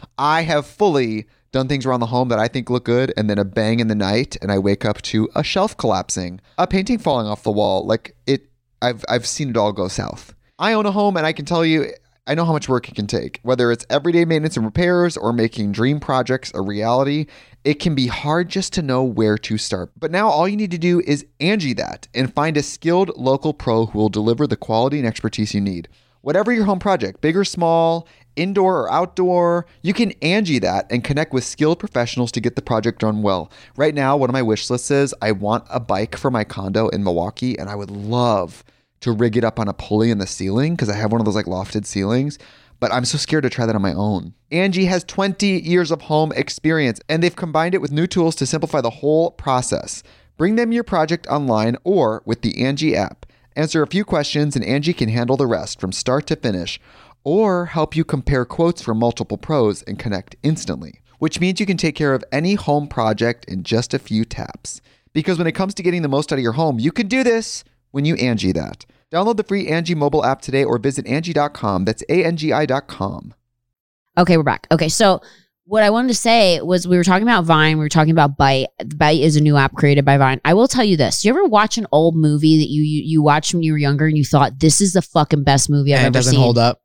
I have fully done things around the home that I think look good, and then a bang in the night, and I wake up to a shelf collapsing, a painting falling off the wall. Like I've seen it all go south. I own a home, and I can tell you, I know how much work it can take. Whether it's everyday maintenance and repairs or making dream projects a reality, it can be hard just to know where to start. But now all you need to do is Angie that and find a skilled local pro who will deliver the quality and expertise you need. Whatever your home project, big or small, indoor or outdoor, you can Angie that and connect with skilled professionals to get the project done well. Right now, one of my wish lists is I want a bike for my condo in Milwaukee, and I would love to rig it up on a pulley in the ceiling because I have one of those like lofted ceilings, but I'm so scared to try that on my own. Angie has 20 years of home experience, and they've combined it with new tools to simplify the whole process. Bring them your project online or with the Angie app. Answer a few questions and Angie can handle the rest from start to finish, or help you compare quotes from multiple pros and connect instantly, which means you can take care of any home project in just a few taps. Because when it comes to getting the most out of your home, you can do this when you Angie that. Download the free Angie mobile app today or visit Angie.com. That's ANGI.com. Okay, we're back. Okay, so what I wanted to say was we were talking about Vine. We were talking about Byte. Byte is a new app created by Vine. I will tell you this. Do you ever watch an old movie that you watched when you were younger and you thought, this is the fucking best movie I've ever seen? And it doesn't hold up.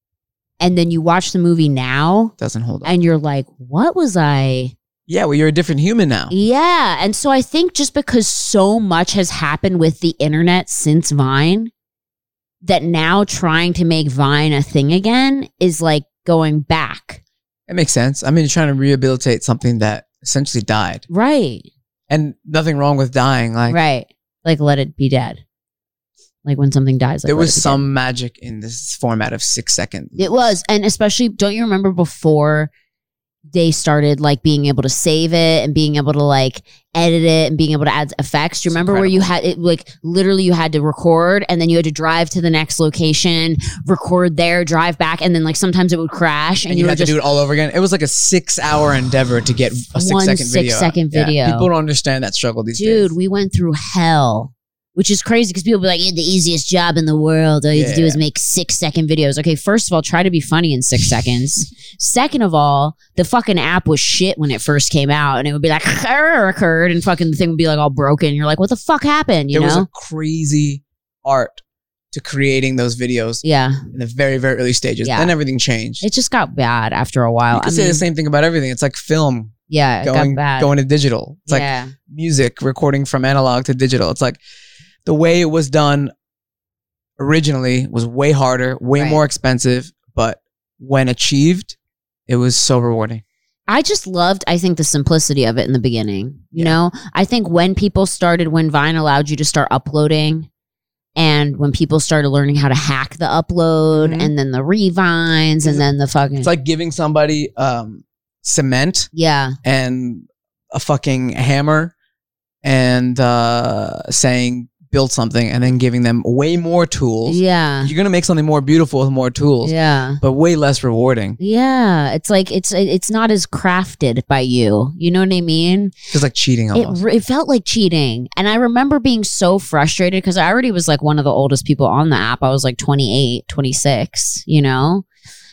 And then you watch the movie now. Doesn't hold up. And you're like, what was I... Yeah, well, you're a different human now. Yeah. And so I think just because so much has happened with the internet since Vine, that now trying to make Vine a thing again is like going back. It makes sense. I mean, you're trying to rehabilitate something that essentially died. Right. And nothing wrong with dying. Right. Like let it be dead. Like when something dies. Like there was some magic in this format of 6 seconds. It was. And especially, don't you remember before they started like being able to save it and being able to like edit it and being able to add effects? Do you remember where you had it, like literally you had to record and then you had to drive to the next location, record there, drive back, and then like sometimes it would crash and you had to do it all over again. It was like a 6-hour endeavor to get a 6 second video. 6 second video. People don't understand that struggle these days. Dude, we went through hell. Which is crazy because people be like, the easiest job in the world. All you have to do is make 6 second videos. Okay, first of all, try to be funny in 6 seconds. Second of all, the fucking app was shit when it first came out. And it would be like, occurred, and fucking the thing would be like all broken. You're like, what the fuck happened? There was a crazy art to creating those videos. Yeah. In the very, very early stages. Yeah. Then everything changed. It just got bad after a while. You could say the same thing about everything. It's like film. Yeah, it got bad. Going to digital. It's like music, recording from analog to digital. It's like, the way it was done originally was way harder, way more expensive, but when achieved, it was so rewarding. I just loved, I think, the simplicity of it in the beginning. You know, I think when Vine allowed you to start uploading, and when people started learning how to hack the upload, and then the revines, and then the fucking... It's like giving somebody cement and a fucking hammer and saying... build something and then giving them way more tools. Yeah. You're going to make something more beautiful with more tools. Yeah. But way less rewarding. Yeah. It's like, it's not as crafted by you. You know what I mean? It's like cheating almost. It felt like cheating. And I remember being so frustrated because I already was like one of the oldest people on the app. I was like 28, 26, you know?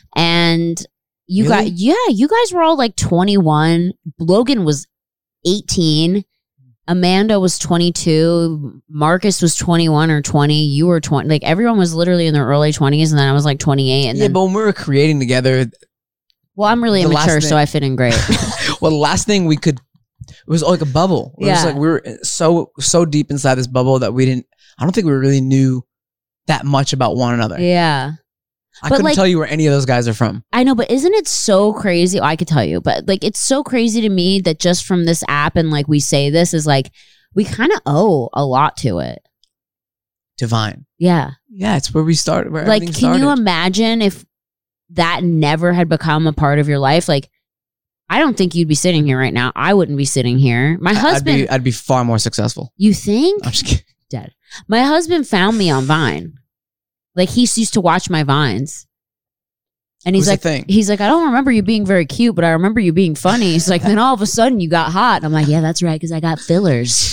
And you guys were all like 21. Logan was 18. Amanda was 22. Marcus was 21 or 20. You were 20. Like everyone was literally in their early 20s, and then I was like 28. And yeah, then, but when we were creating together, well, I'm really the last immature, thing- so I fit in great. well, the last thing we could, it was like a bubble. It was Yeah. like we were so deep inside this bubble that I don't think we really knew that much about one another. Yeah. I But, couldn't like- tell you where any of those guys are from. I know, but isn't it so crazy? I could tell you, but like it's so crazy to me that just from this app and like we say this is like we kind of owe a lot to it. Divine. Yeah. Yeah, it's where we started. Where Like, everything can you started. imagine if that never had become a part of your life? Like, I don't think you'd be sitting here right now. I wouldn't be sitting here. My husband, I'd be far more successful. you think? I'm just kidding. Dead. My husband found me on Vine. Like he used to watch my Vines. And he's What's the like, thing? I don't remember you being very cute, but I remember you being funny. He's like, then all of a sudden you got hot. And I'm like, yeah, that's right, because I got fillers.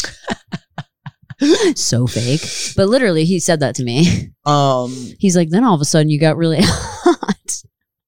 So fake. But literally, he said that to me. He's like, then all of a sudden you got really hot.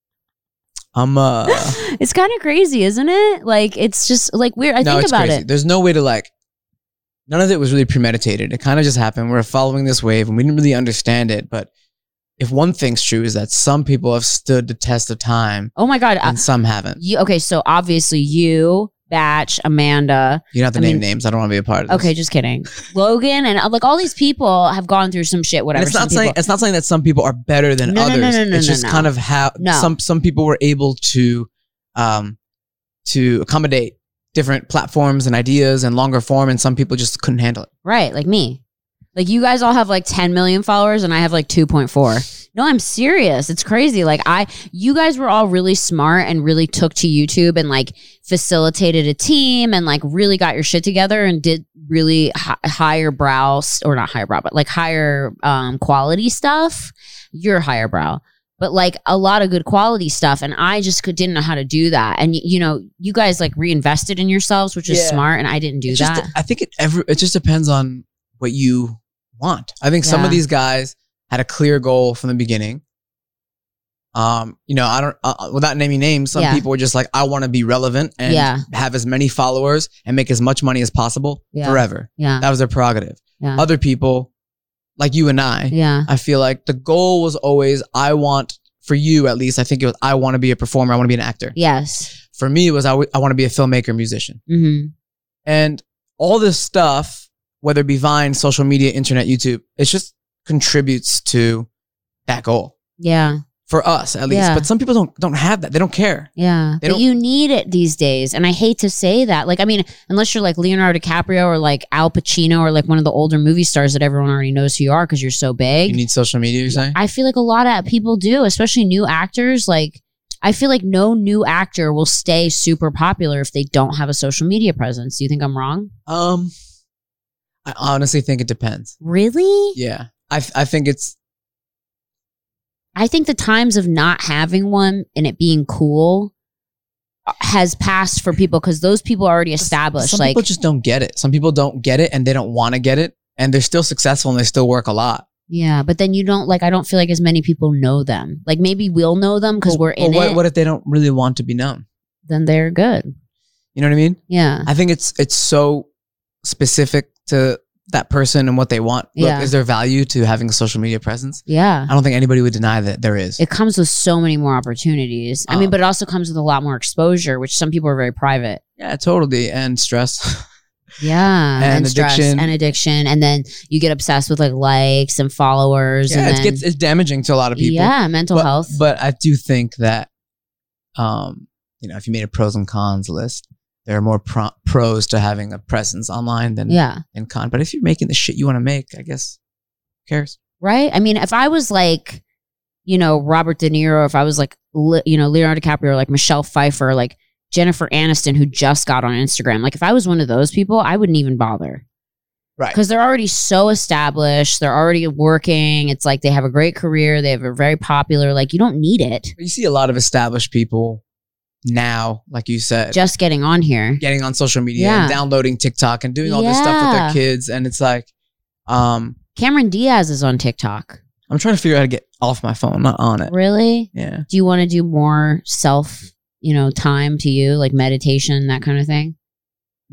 It's kind of crazy, isn't it? Like, it's just like weird. I think it's about crazy. it. There's no way to like, none of it was really premeditated. It kind of just happened. We're following this wave and we didn't really understand it. But if one thing's true is that some people have stood the test of time Oh my God. and some haven't. Okay, so obviously you, Batch, Amanda. You don't have to I name mean- names. I don't want to be a part of this. Okay, just kidding. Logan and like all these people have gone through some shit, And whatever. it's not Some saying people- it's not saying that some people are better than No, no, others. no, no, it's no, just no. kind of how No. some people were able to accommodate different platforms and ideas and longer form, and some people just couldn't handle it. Right, like me. Like you guys all have like 10 million followers and I have like 2.4. No, I'm serious. It's crazy. Like you guys were all really smart and really took to YouTube and like facilitated a team and like really got your shit together and did really higher brow or not higher brow, but like higher quality stuff. You're higher brow. But like a lot of good quality stuff. And I just didn't know how to do that. And you know, you guys like reinvested in yourselves, which is Yeah. smart. And I didn't do It's that. just, I think it just depends on what you want. I think some Yeah. of these guys had a clear goal from the beginning. You know, I don't without naming names, some Yeah. people were just like, I want to be relevant and Yeah. have as many followers and make as much money as possible Yeah. forever. Yeah. That was their prerogative. Yeah. Other people, like you and I feel like the goal was always, I want, for you at least, I think it was, I want to be a performer, I want to be an actor. Yes. For me, it was, I want to be a filmmaker, musician. Mm-hmm. And all this stuff, whether it be Vine, social media, internet, YouTube, it just contributes to that goal. Yeah. For us, at least. Yeah. But some people don't have that. They don't care. Yeah. They But don't- you need it these days. And I hate to say that. Like, I mean, unless you're like Leonardo DiCaprio or like Al Pacino or like one of the older movie stars that everyone already knows who you are because you're so big. You need social media, you're saying? I feel like a lot of people do, especially new actors. Like, I feel like no new actor will stay super popular if they don't have a social media presence. Do you think I'm wrong? I honestly think it depends. Really? Yeah. I think it's, I think the times of not having one and it being cool has passed for people because those people are already established. some Like, people just don't get it. Some people don't get it and they don't want to get it. And they're still successful and they still work a lot. yeah, but then you don't like. I don't feel like as many people know them. Like maybe we'll know them because we're in it. What if they don't really want to be known? Then they're good. You know what I mean? Yeah, I think it's so specific to that person and what they want. Look, Yeah. is there value to having a social media presence? yeah. I don't think anybody would deny that there is. It comes with so many more opportunities. I mean, but it also comes with a lot more exposure, which some people are very private. Yeah, totally. And stress. Yeah, And stress addiction. and addiction, and then you get obsessed with like likes and followers. Yeah, and then, it's damaging to a lot of people. yeah, mental but, health. But I do think that, you know, if you made a pros and cons list, there are more pros to having a presence online than con. But if you're making the shit you want to make, I guess, who cares? Right? I mean, if I was like, you know, Robert De Niro, if I was like, you know, Leonardo DiCaprio, or like Michelle Pfeiffer, like Jennifer Aniston, who just got on Instagram, like if I was one of those people, I wouldn't even bother. Right. Because they're already so established. They're already working. It's like they have a great career. They have a very popular, like you don't need it. You see a lot of established people now, like you said, Just getting on here. getting on social media Yeah. and downloading TikTok and doing all this stuff with Yeah. their kids. And it's like, Cameron Diaz is on TikTok. I'm trying to figure out how to get off my phone. I'm not on it. Really? Yeah. Do you want to do more self, you know, time to you, like meditation, that kind of thing? No.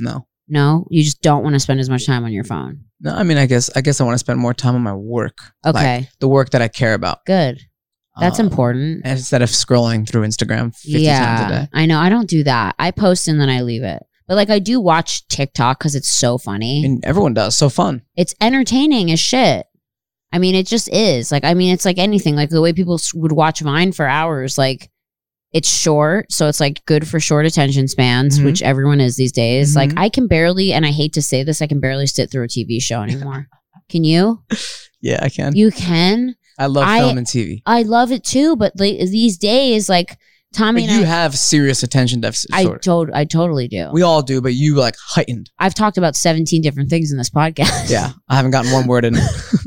No, you just don't want to spend as much time on your phone. No, I mean, I guess I want to spend more time on my work. Okay. Like, the work that I care about. Good. That's important. Instead of scrolling through Instagram 50 times a day. I know. I don't do that. I post and then I leave it. But like I do watch TikTok because it's so funny. And everyone does. So fun. It's entertaining as shit. I mean, it just is. Like, I mean, it's like anything. Like the way people would watch Vine for hours. Like, it's short, so it's like good for short attention spans, which everyone is these days. Like, I can barely, and I hate to say this, I can barely sit through a TV show anymore. Can you? Yeah, I can. You can? I love film and TV. I love it too, but like, these days, like Tommy but and you have serious attention deficit disorder. I totally do. We all do, but you like heightened. I've talked about 17 different things in this podcast. Yeah, I haven't gotten one word in.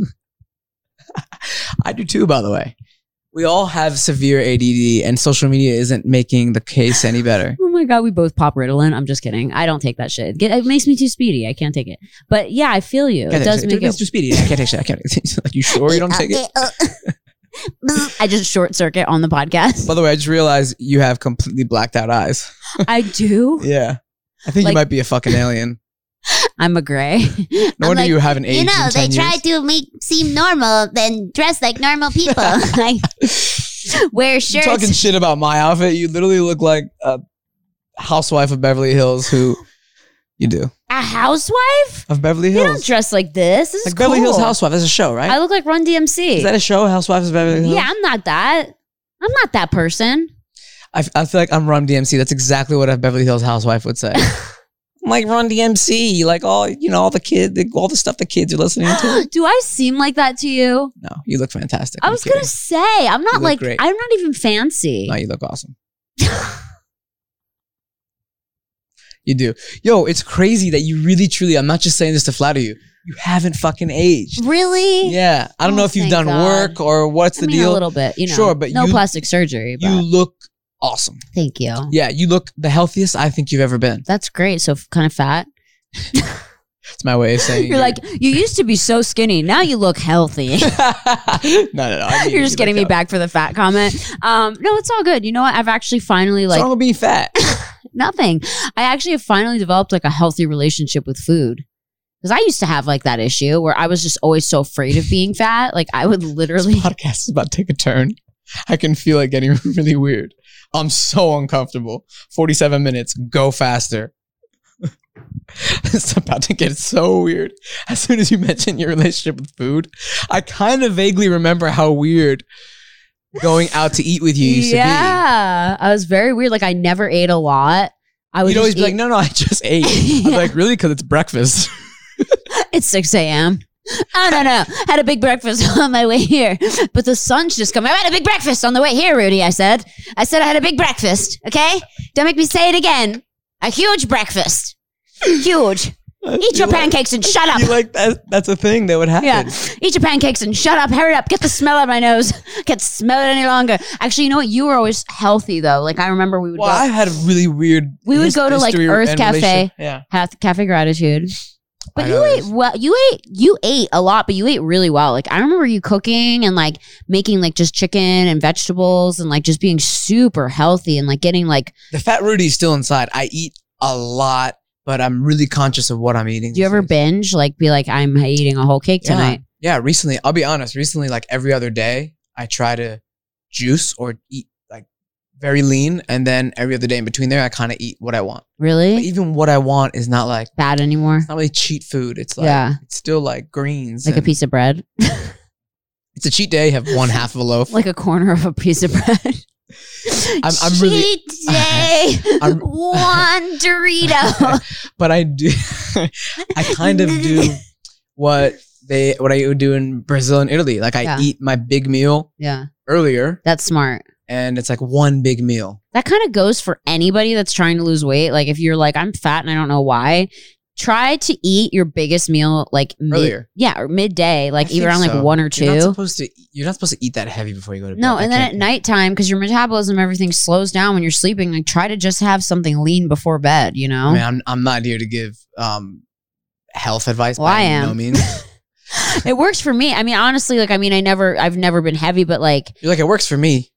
I do too, by the way. We all have severe ADD, and social media isn't making the case any better. Oh my God, we both pop Ritalin. I'm just kidding. I don't take that shit. It makes me too speedy. I can't take it. But yeah, I feel you. It does make it too speedy. I can't take shit. I can't. Like, you sure you don't take it? I just short circuit on the podcast. By the way, I just realized you have completely blacked out eyes. I do? Yeah. I think you might be a fucking alien. I'm a gray. No wonder you haven't aged in 10 they years. try to make seem normal, then dress like normal people. Like wear shirts. You're talking shit about my outfit. You literally look like a housewife of Beverly Hills who you do. A housewife? Of Beverly They Hills. don't dress like this. This is like cool. Beverly Hills Housewife. That's a show, right? I look like Run DMC. Is that a show, Housewives of Beverly Hills? Yeah, I'm not that. I'm not that person. I feel like I'm Run DMC. That's exactly what a Beverly Hills housewife would say. I'm like Run DMC, like all the kids, all the stuff the kids are listening to. Do I seem like that to you? No, you look fantastic. I was going to say, I'm not like, great. I'm not even fancy. No, you look awesome. You do. Yo, it's crazy that you really, truly, I'm not just saying this to flatter you. You haven't fucking aged. Really? Yeah. I don't know if you've thank done God. work or what's the deal. A little bit, Sure, but no you, plastic surgery. But you look awesome. thank you. Yeah, you look the healthiest I think you've ever been. That's great. So kind of fat. It's my way of saying You're like, you used to be so skinny. Now you look healthy. no. I mean, You're just getting me back for the fat comment. No, it's all good. You know what? I've actually finally What's wrong with being fat? nothing. I actually have finally developed like a healthy relationship with food. Because I used to have like that issue where I was just always so afraid of being fat. Like I would literally. This podcast is about to take a turn. I can feel it getting really weird. I'm so uncomfortable. 47 minutes. Go faster. It's about to get so weird. As soon as you mention your relationship with food, I kind of vaguely remember how weird going out to eat with you used to be. Yeah. I was very weird. Like I never ate a lot. I would You'd always be eat- like, no, I just ate. I'm like, really? Because it's breakfast. It's 6 a.m. Oh, no. Had a big breakfast on my way here. But the sun's just coming. I had a big breakfast on the way here, Rudy, I said. I had a big breakfast, okay? Don't make me say it again. A huge breakfast. Huge. Eat your pancakes and shut up. You like that's a thing that would happen. Yeah. Eat your pancakes and shut up. Hurry up. Get the smell out of my nose. Can't smell it any longer. Actually, you know what? You were always healthy, though. Like, I remember we would Well, go. I had a really weird. We would go to like history Earth and Cafe, relation- Yeah. Cafe Gratitude. But I you know ate this. well. You ate a lot, but you ate really well. Like I remember you cooking and like making like just chicken and vegetables and like just being super healthy and like getting like. The fat Rudy's still inside. I eat a lot, but I'm really conscious of what I'm eating. Do you ever binge? Like be like, I'm eating a whole cake tonight. Yeah, recently, I'll be honest, like every other day, I try to juice or eat like very lean. And then every other day in between there, I kind of eat what I want. But Really? even what I want is not like, Bad anymore? it's not really cheat food. It's like, Yeah. it's still like greens. Like a and piece of bread? It's a cheat day. Have one half of a loaf. Like a corner of a piece of bread? I'm really, Cheat day. I'm- One Dorito. but I do, I kind of do what I would do in Brazil and Italy. Like I Yeah. eat my big meal Yeah. earlier That's smart. and it's like one big meal. That kind of goes for anybody that's trying to lose weight. Like if you're like, I'm fat and I don't know why, try to eat your biggest meal like Earlier. or midday, like I eat think around like so. 1 or 2. You're not supposed to eat that heavy before you go to bed. No, I and then can't at do- nighttime, because your metabolism, everything slows down when you're sleeping. Like, try to just have something lean before bed. You know, I mean, I'm not here to give health advice. Well, by I am. no means. it works for me. I mean, honestly, like, I mean, I've never been heavy, but like, You're like, it works for me.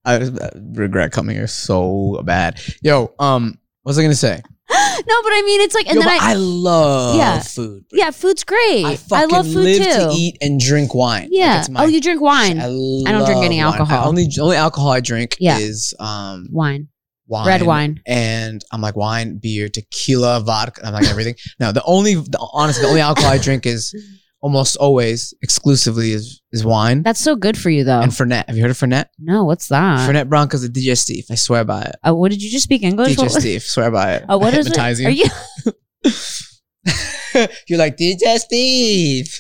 I regret coming here so bad. Yo, what was I gonna say? No, but I mean, it's like, and Yo, then but I love food. Yeah, food's great. I fucking love food live too. to eat and drink wine. Yeah. Like, it's my you drink wine. I don't drink any love wine. alcohol. Only alcohol I drink Yeah. is Wine. wine, Red wine. and I'm like wine, beer, tequila, vodka. I'm like everything. No, honestly, the only alcohol I drink is almost always exclusively is wine That's so good for you, though. and Fernet. Have you heard of Fernet? No, what's that? Fernet Branca is a digestif. I swear by it. What did you just speak English? What was- Digestif. Swear by it. Oh, what I is it? hypnotize Are you? You're like digestif.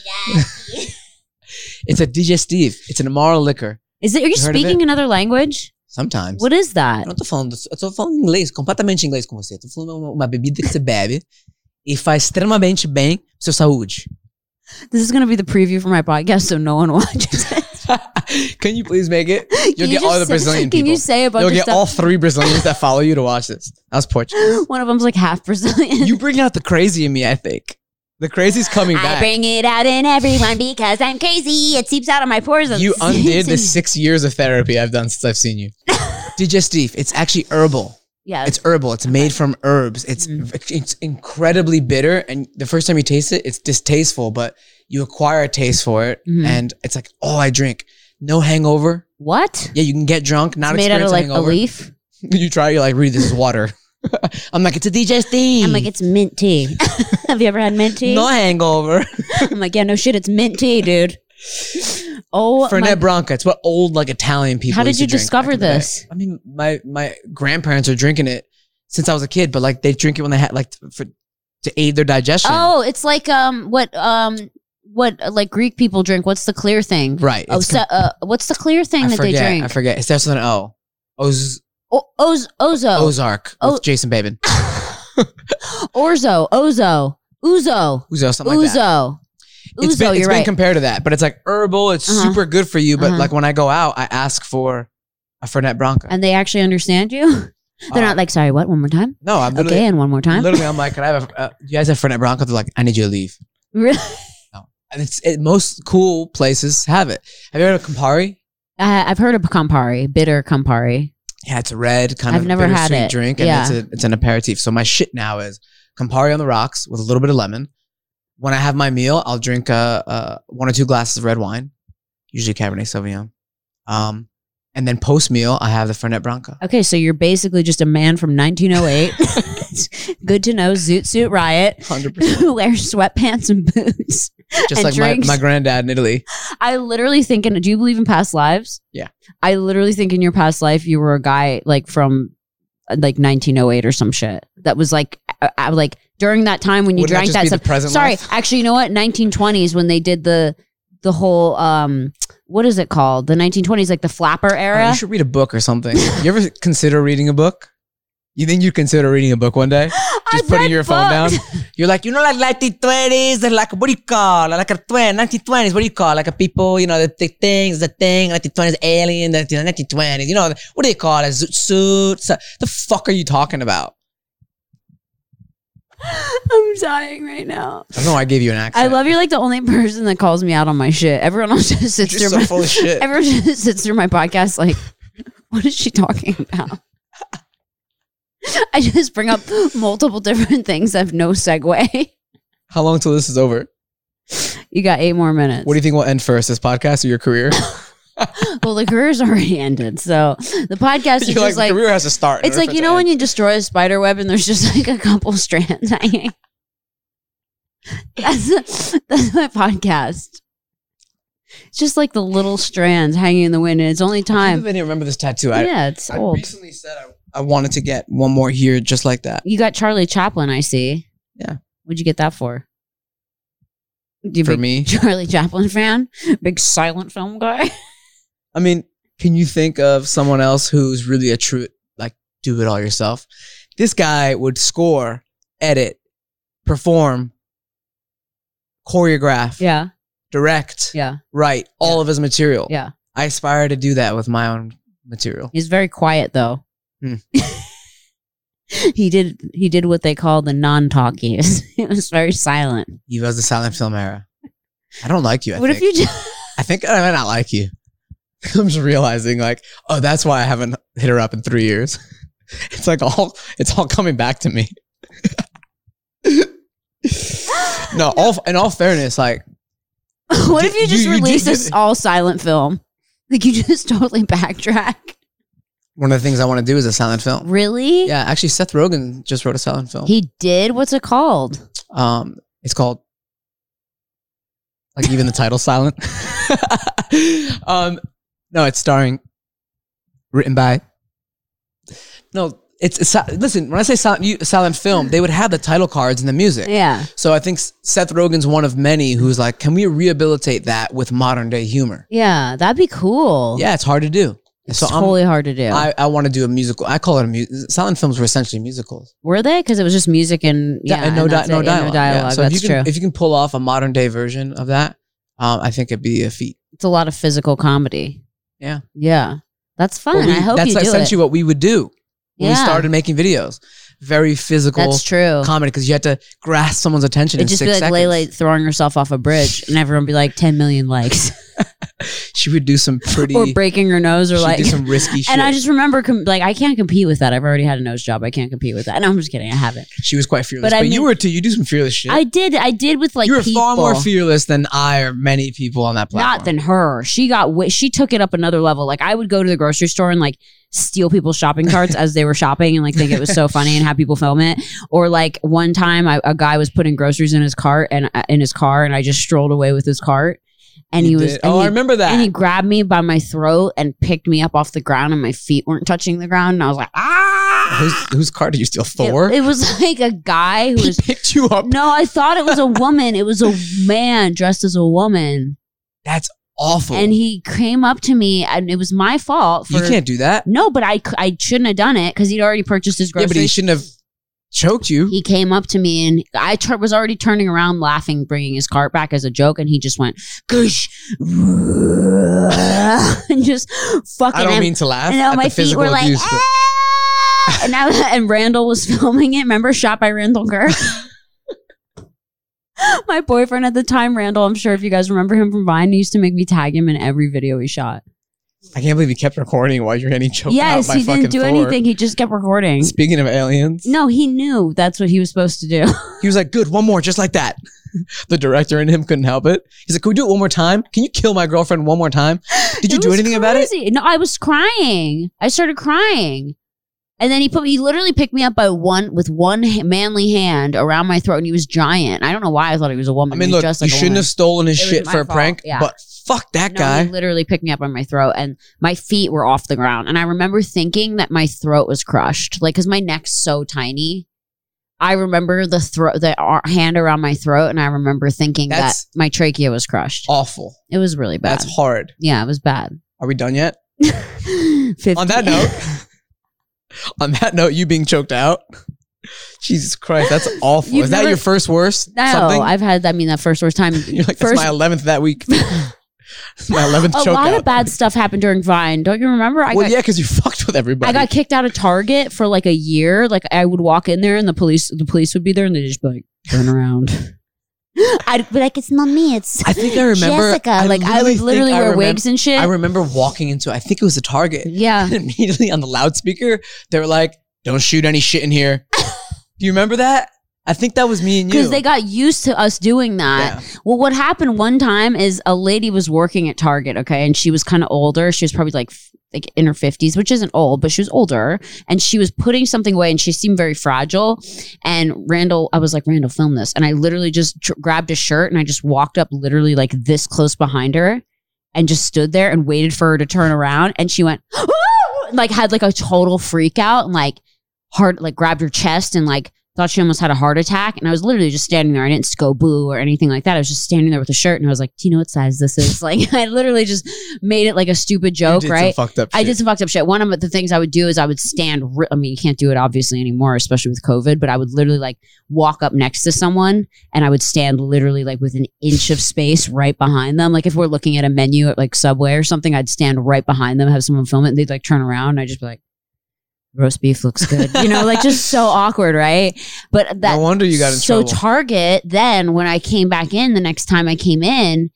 It's a digestif. It's an Amaro liquor. Is it? Are you You heard of speaking it? another language? Sometimes. What is that? Eu não tô falando, eu tô falando inglês, completamente inglês com você. Tô falando uma bebida que você bebe e faz extremamente bem pra sua saúde. This is going to be the preview for my podcast, so no one watches it. Can you please make it? You'll Can you get all just the say- Brazilian Can people. you say a bunch You'll of get stuff? all 3 Brazilians that follow you to watch this. That was Portuguese. One of them's like half Brazilian. You bring out the crazy in me, I think. The crazy's coming I back. bring it out in everyone because I'm crazy. It seeps out of my pores. You undid the 6 years of therapy I've done since I've seen you. Digestif. It's actually herbal. Yeah. It's herbal. It's made from herbs. It's incredibly bitter, and the first time you taste it, it's distasteful, but you acquire a taste for it, Mhm. and it's like, oh, I drink. No hangover. What? Yeah, you can get drunk, not It's made out of experience like a hangover. leaf. You try, you're like, Rudy, this is water. I'm like, it's a digestif. I'm like, it's mint tea. Have you ever had mint tea? no hangover. I'm like, yeah, no shit, it's mint tea, dude. Oh, Fernet my, Branca. It's what old like Italian people. How did used to you drink discover back in the day. this? I mean, my grandparents are drinking it since I was a kid, but like they drink it when they had like to aid their digestion. oh, it's like what like Greek people drink. What's the clear thing? right. Oh, It's so, what's the clear thing I that forget. they drink? I forget. It starts with an O. Ozo, Ozark Oh. with Jason Babin. Ozo, Uzo, something like that. Uzo. It's been you're right. compared to that, but it's like herbal. It's Uh-huh. super good for you. But Uh-huh. like when I go out, I ask for a Fernet Branca. And they actually understand you. They're not like, sorry, what? One more time? No, I'm literally, Okay, and one more time. literally, I'm like, can I have do you guys have Fernet Branca? They're like, I need you to leave. Really? No, and most cool places have it. Have you heard of Campari? I've heard of Campari, bitter Campari. Yeah, it's a red kind I've of never had bittersweet it. drink, and Yeah. it's an aperitif. So my shit now is Campari on the rocks with a little bit of lemon. When I have my meal, I'll drink 1 or 2 glasses of red wine, usually Cabernet Sauvignon. And then post meal, I have the Fernet Branca. Okay, so you're basically just a man from 1908. Good to know, Zoot Suit Riot, 100%. who wears sweatpants and boots. Just and like drinks. my granddad in Italy. I literally think, do you believe in past lives? Yeah. I literally think in your past life, you were a guy like from like 1908 or some shit. That was like during that time when you Wouldn't that drank just that be the stuff. present Sorry, life? actually, you know what? 1920s when they did the whole what is it called? The 1920s, like the flapper era. You should read a book or something. You ever consider reading a book? You think you'd consider reading a book one day? Just putting your phone down? You're like, like 1920s, they're like, what do you call it? Like a 1920s, what do you call it? Like a people, the thing, 1920s, alien, the 1920s, what do they call it? Suits. The fuck are you talking about? I'm dying right now. I know I gave you an accent. I love you're like the only person that calls me out on my shit. Everyone else just sits You're through so my full of shit. Everyone just sits through my podcast like, what is she talking about? I just bring up multiple different things that have no segue. How long till this is over? You got 8 more minutes. What do you think will end first, this podcast or your career? Well, the career's already ended. So the podcast is You're just like, the career has to start. it's like, when you destroy a spider web and there's just like a couple strands hanging. That's my podcast. It's just like the little strands hanging in the wind, and it's only I time. didn't remember this tattoo. Yeah, it's I old. recently said I wanted to get one more here just like that. You got Charlie Chaplin, I see. Yeah. What'd you get that for? You For big me? Charlie Chaplin fan? Big silent film guy? I mean, can you think of someone else who's really a true, like, do it all yourself? This guy would score, edit, perform, choreograph, Yeah. direct, Yeah. write all of his material. Yeah. I aspire to do that with my own material. He's very quiet though. Hmm. He did what they call the non-talkies. He was very silent. He was the silent film era. I don't like you. What if you just I think I might not like you. I'm just realizing like, oh, that's why I haven't hit her up in 3 years. It's like it's all coming back to me. No, in all fairness, like, What if you just you release did- this all silent film? Like you just totally backtrack. one of the things I want to do is a silent film. Really? Yeah, actually, Seth Rogen just wrote a silent film. He did? What's it called? It's called, like, even the title's silent. No, it's written by. No, it's listen. When I say silent film, they would have the title cards and the music. Yeah. So I think Seth Rogen's one of many who's like, can we rehabilitate that with modern day humor? Yeah, that'd be cool. Yeah, it's hard to do. It's totally hard to do. I want to do a musical. I call it silent films were essentially musicals. Were they? Because it was just music and And no dialogue. Yeah. So That's true. if you can pull off a modern day version of that, I think it'd be a feat. It's a lot of physical comedy. Yeah. Yeah. That's fun. Well, I hope you do That's it. essentially what we would do when we Yeah. started making videos. Very physical That's true. comedy because you had to grasp someone's attention in It'd just 6 be like seconds. Lele throwing herself off a bridge and everyone be like 10 million likes. She would do some pretty... Or breaking her nose or she'd like... do some risky shit. And I just remember, I can't compete with that. I've already had a nose job. I can't compete with that. No, I'm just kidding. I haven't. She was quite fearless. But But, I mean- you were too. You do some fearless shit. I did with like you were people. far more fearless than I or many people on that platform. Not than her. She took it up another level. Like I would go to the grocery store and like steal people's shopping carts as they were shopping and like think it was so funny and have people film it. Or like one time a guy was putting groceries in his cart and in his car and I just strolled away with his cart. And he was. did? I remember that. And he grabbed me by my throat and picked me up off the ground, and my feet weren't touching the ground. And I was like, ah! Whose car did you steal? Thor? It was like a guy who He was. picked you up. No, I thought it was a woman. It was a man dressed as a woman, That's awful. and he came up to me, and it was my fault. You can't do that. No, but I shouldn't have done it because he'd already purchased his Yeah, groceries. but he shouldn't have choked you. He came up to me and I was already turning around laughing, bringing his cart back as a joke. And he just went, "Gosh," and just fucking. I don't mean to laugh. And now at my the feet physical were like, abuse, but- "Ah!" and Randall was filming it. Remember, shot by Randall Girk. My boyfriend at the time, Randall, I'm sure if you guys remember him from Vine, he used to make me tag him in every video he shot. I can't believe he kept recording while you're getting choked Yes, out by he fucking didn't do Thor. anything. He just kept recording. Speaking of aliens, No, he knew that's what he was supposed to do. he was like, good, one more, just like that. The director in him couldn't help it. He's like, can we do it one more time? Can you kill my girlfriend one more time? Did you do anything about it? No, I was crying. I started crying. And then he literally picked me up with one manly hand around my throat, and he was giant. I don't know why I thought he was a woman. I mean, He was look, dressed you like a shouldn't woman. have stolen his It was shit my for a fault, prank, yeah. but fuck that No, guy. he literally picked me up on my throat, and my feet were off the ground. And I remember thinking that my throat was crushed, like because my neck's so tiny. I remember the hand around my throat, and I remember thinking That's that my trachea was crushed. awful. It was really bad. That's hard. Yeah, it was bad. Are we done yet? 50. On that note, you being choked out. Jesus Christ, that's awful. You've Is that never- your first worst? No, something? I've had. I mean, that worst time. You're like, first, that's my 11th that week. It's my 11th a choke lot out. of bad stuff happened during Vine. Don't you remember? Well, yeah, because you fucked with everybody. I got kicked out of Target for like a year. Like I would walk in there and the police would be there and they'd just be like, turn around. I'd be like, it's not me, it's I think I remember. Jessica. I would literally wear wigs and shit. I remember walking into, I think it was a Target. Yeah. And immediately on the loudspeaker, they were like, don't shoot any shit in here. Do you remember that? I think that was me and you. Because they got used to us doing that. Yeah. Well, what happened one time is a lady was working at Target, okay, and she was kind of older. She was probably like in her 50s, which isn't old, but she was older. And she was putting something away, and she seemed very fragile. And I was like, Randall, film this. And I literally just grabbed a shirt, and I just walked up literally like this close behind her and just stood there and waited for her to turn around. And she went, like had like a total freak out and like grabbed her chest and like thought she almost had a heart attack. And I was literally just standing there. I didn't go boo or anything like that. I was just standing there with a shirt and I was like, do you know what size this is? Like I literally just made it like a stupid You joke, did right? some fucked up shit. I did some fucked up shit. One of the things I would do is I would stand, I mean, you can't do it obviously anymore, especially with COVID, but I would literally like walk up next to someone and I would stand literally like with an inch of space right behind them. Like if we're looking at a menu at like Subway or something, I'd stand right behind them, have someone film it, and they'd like turn around and I'd just be like, roast beef looks good. You know, like just so awkward, right? But that No wonder you got in so trouble. Target, then when I came back in the next time I came in,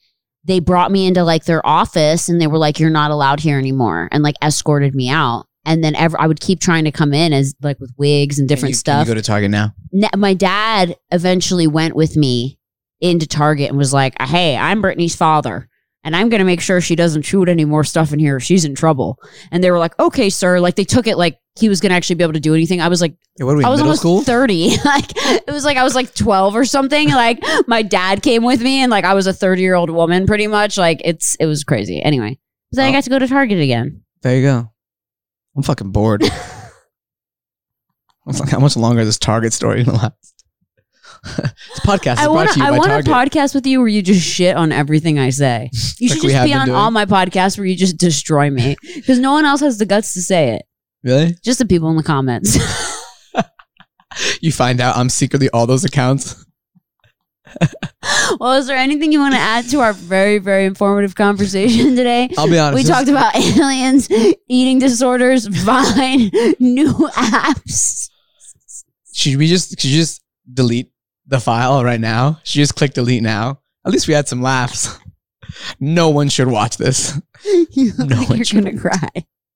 they brought me into like their office and they were like, you're not allowed here anymore, and like escorted me out. And then I would keep trying to come in as like with wigs and different stuff. Can you go to Target now? My dad eventually went with me into Target and was like, hey, I'm Brittany's father, and I'm going to make sure she doesn't shoot any more stuff in here. She's in trouble. And they were like, okay, sir. Like they took it like he was going to actually be able to do anything. I was like, what are we, I was middle almost school? 30. Like it was like I was like 12 or something. Like my dad came with me and like I was a 30-year-old woman pretty much. Like it was crazy. Anyway, so then I got to go to Target again. There you go. I'm fucking bored. I was like, how much longer is this Target story gonna last? This podcast is brought to you by I Target. want a podcast with you where you just shit on everything I say. You should just be on all my podcasts where you just destroy me, because no one else has the guts to say it. Really? Just the people in the comments. You find out I'm secretly all those accounts. Well, is there anything you want to add to our very, very informative conversation today? I'll be honest. We talked about aliens, eating disorders, Vine, new apps. Should you just delete the file right now? Should you just click delete now? At least we had some laughs. No one should watch this. You look No like one you're should. gonna cry.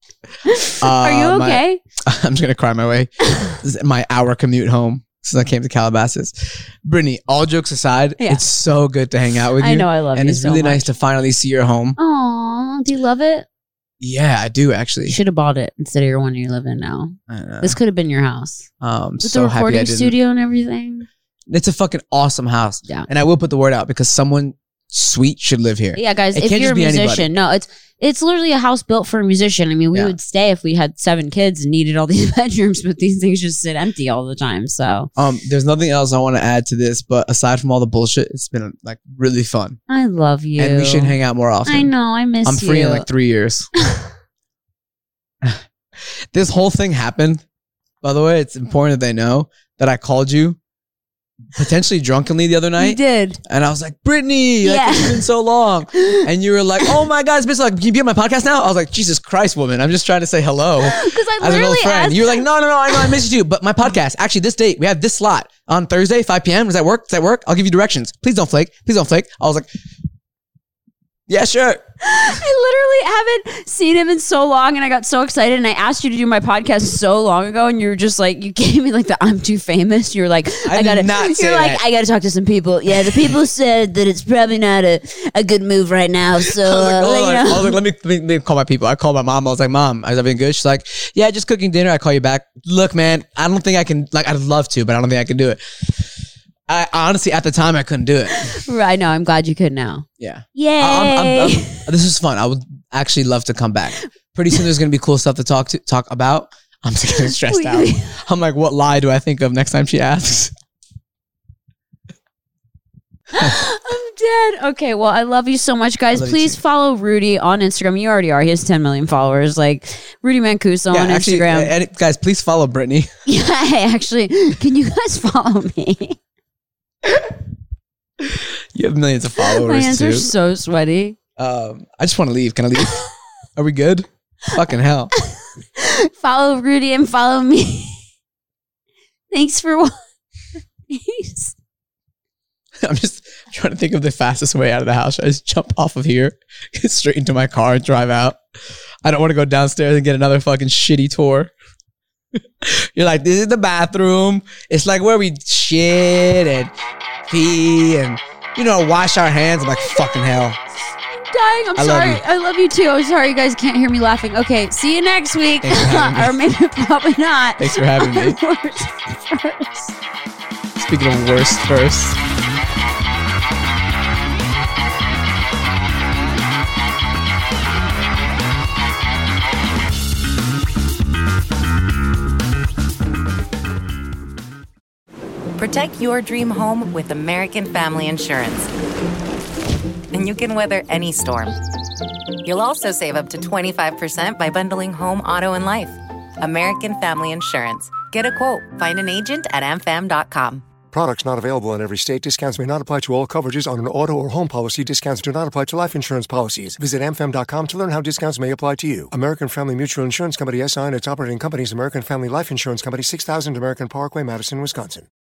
Are you okay? I'm just gonna cry my way. This is my hour commute home since I came to Calabasas. Brittany, all jokes aside, Yeah. it's so good to hang out with you. I know, I love you and it's so really much. nice to finally see your home. Aw, do you love it? Yeah, I do actually. You should have bought it instead of your one you live in now. I know. This could have been your house. With With the recording studio and everything. It's a fucking awesome house. Yeah. And I will put the word out because someone sweet should live here. Yeah, guys, It if can't you're a just be anybody. musician, no, it's literally a house built for a musician. I mean, we Yeah. would stay if we had 7 kids and needed all these bedrooms, but these things just sit empty all the time. So There's nothing else I want to add to this, but aside from all the bullshit, it's been like really fun. I love you. And we should hang out more often. I know, I miss you. I'm free in like 3 years. This whole thing happened. By the way, it's important that they know that I called you potentially drunkenly the other You night. did. And I was like, Brittany, like, Yeah. it's been so long. And you were like, oh my God, it's been so long. Can you be on my podcast now? I was like, Jesus Christ, woman. I'm just trying to say hello. Because I As an old literally friend. asked. You were like, no, I know, I miss you too. But my podcast, actually this date, we have this slot on Thursday, 5 p.m. Does that work? Does that work? I'll give you directions. Please don't flake. Please don't flake. I was like, yeah, sure. I literally haven't seen him in so long, and I got so excited, and I asked you to do my podcast so long ago, and you were just like, you gave me like the I'm too famous. You're like, I did not say you're like, that. I gotta talk to some people. Yeah, the people said that it's probably not a good move right now. So I was like, you know. I was like, let me call my people. I called my mom. I was like, Mom, is everything good? She's like, yeah, just cooking dinner. I call you back. Look, man, I don't think I can, like, I'd love to, but I don't think I can do it. I honestly, at the time, I couldn't do it. Right, no, I'm glad you could now. Yeah. Yay! This is fun. I would actually love to come back. Pretty soon there's going to be cool stuff to talk about. I'm just getting stressed out. I'm like, what lie do I think of next time she asks? I'm dead. Okay, well, I love you so much, guys. I love you Please too. follow Rudy on Instagram. You already are. He has 10 million followers. Like Rudy Mancuso on actually, Instagram. guys, please follow Brittany. Yeah, hey, actually, can you guys follow me? You have millions of followers My hands too. are so sweaty. I just want to leave. Can I leave? Are we good? Fucking hell. Follow Rudy and follow me. Thanks for watching. I'm just trying to think of the fastest way out of the house. I just jump off of here, get straight into my car and drive out. I don't want to go downstairs and get another fucking shitty tour. You're like, this is the bathroom. It's like where we shit and pee and, wash our hands. I'm like, fucking hell. Dying. I'm I love sorry. you. I love you too. I'm sorry you guys can't hear me laughing. Okay, see you next week. Thanks for having me. Or maybe probably not. Thanks for having me. First. Speaking of worst first. Protect your dream home with American Family Insurance. And you can weather any storm. You'll also save up to 25% by bundling home, auto, and life. American Family Insurance. Get a quote. Find an agent at amfam.com. Products not available in every state. Discounts may not apply to all coverages on an auto or home policy. Discounts do not apply to life insurance policies. Visit amfam.com to learn how discounts may apply to you. American Family Mutual Insurance Company, SI, and its operating companies, American Family Life Insurance Company, 6000 American Parkway, Madison, Wisconsin.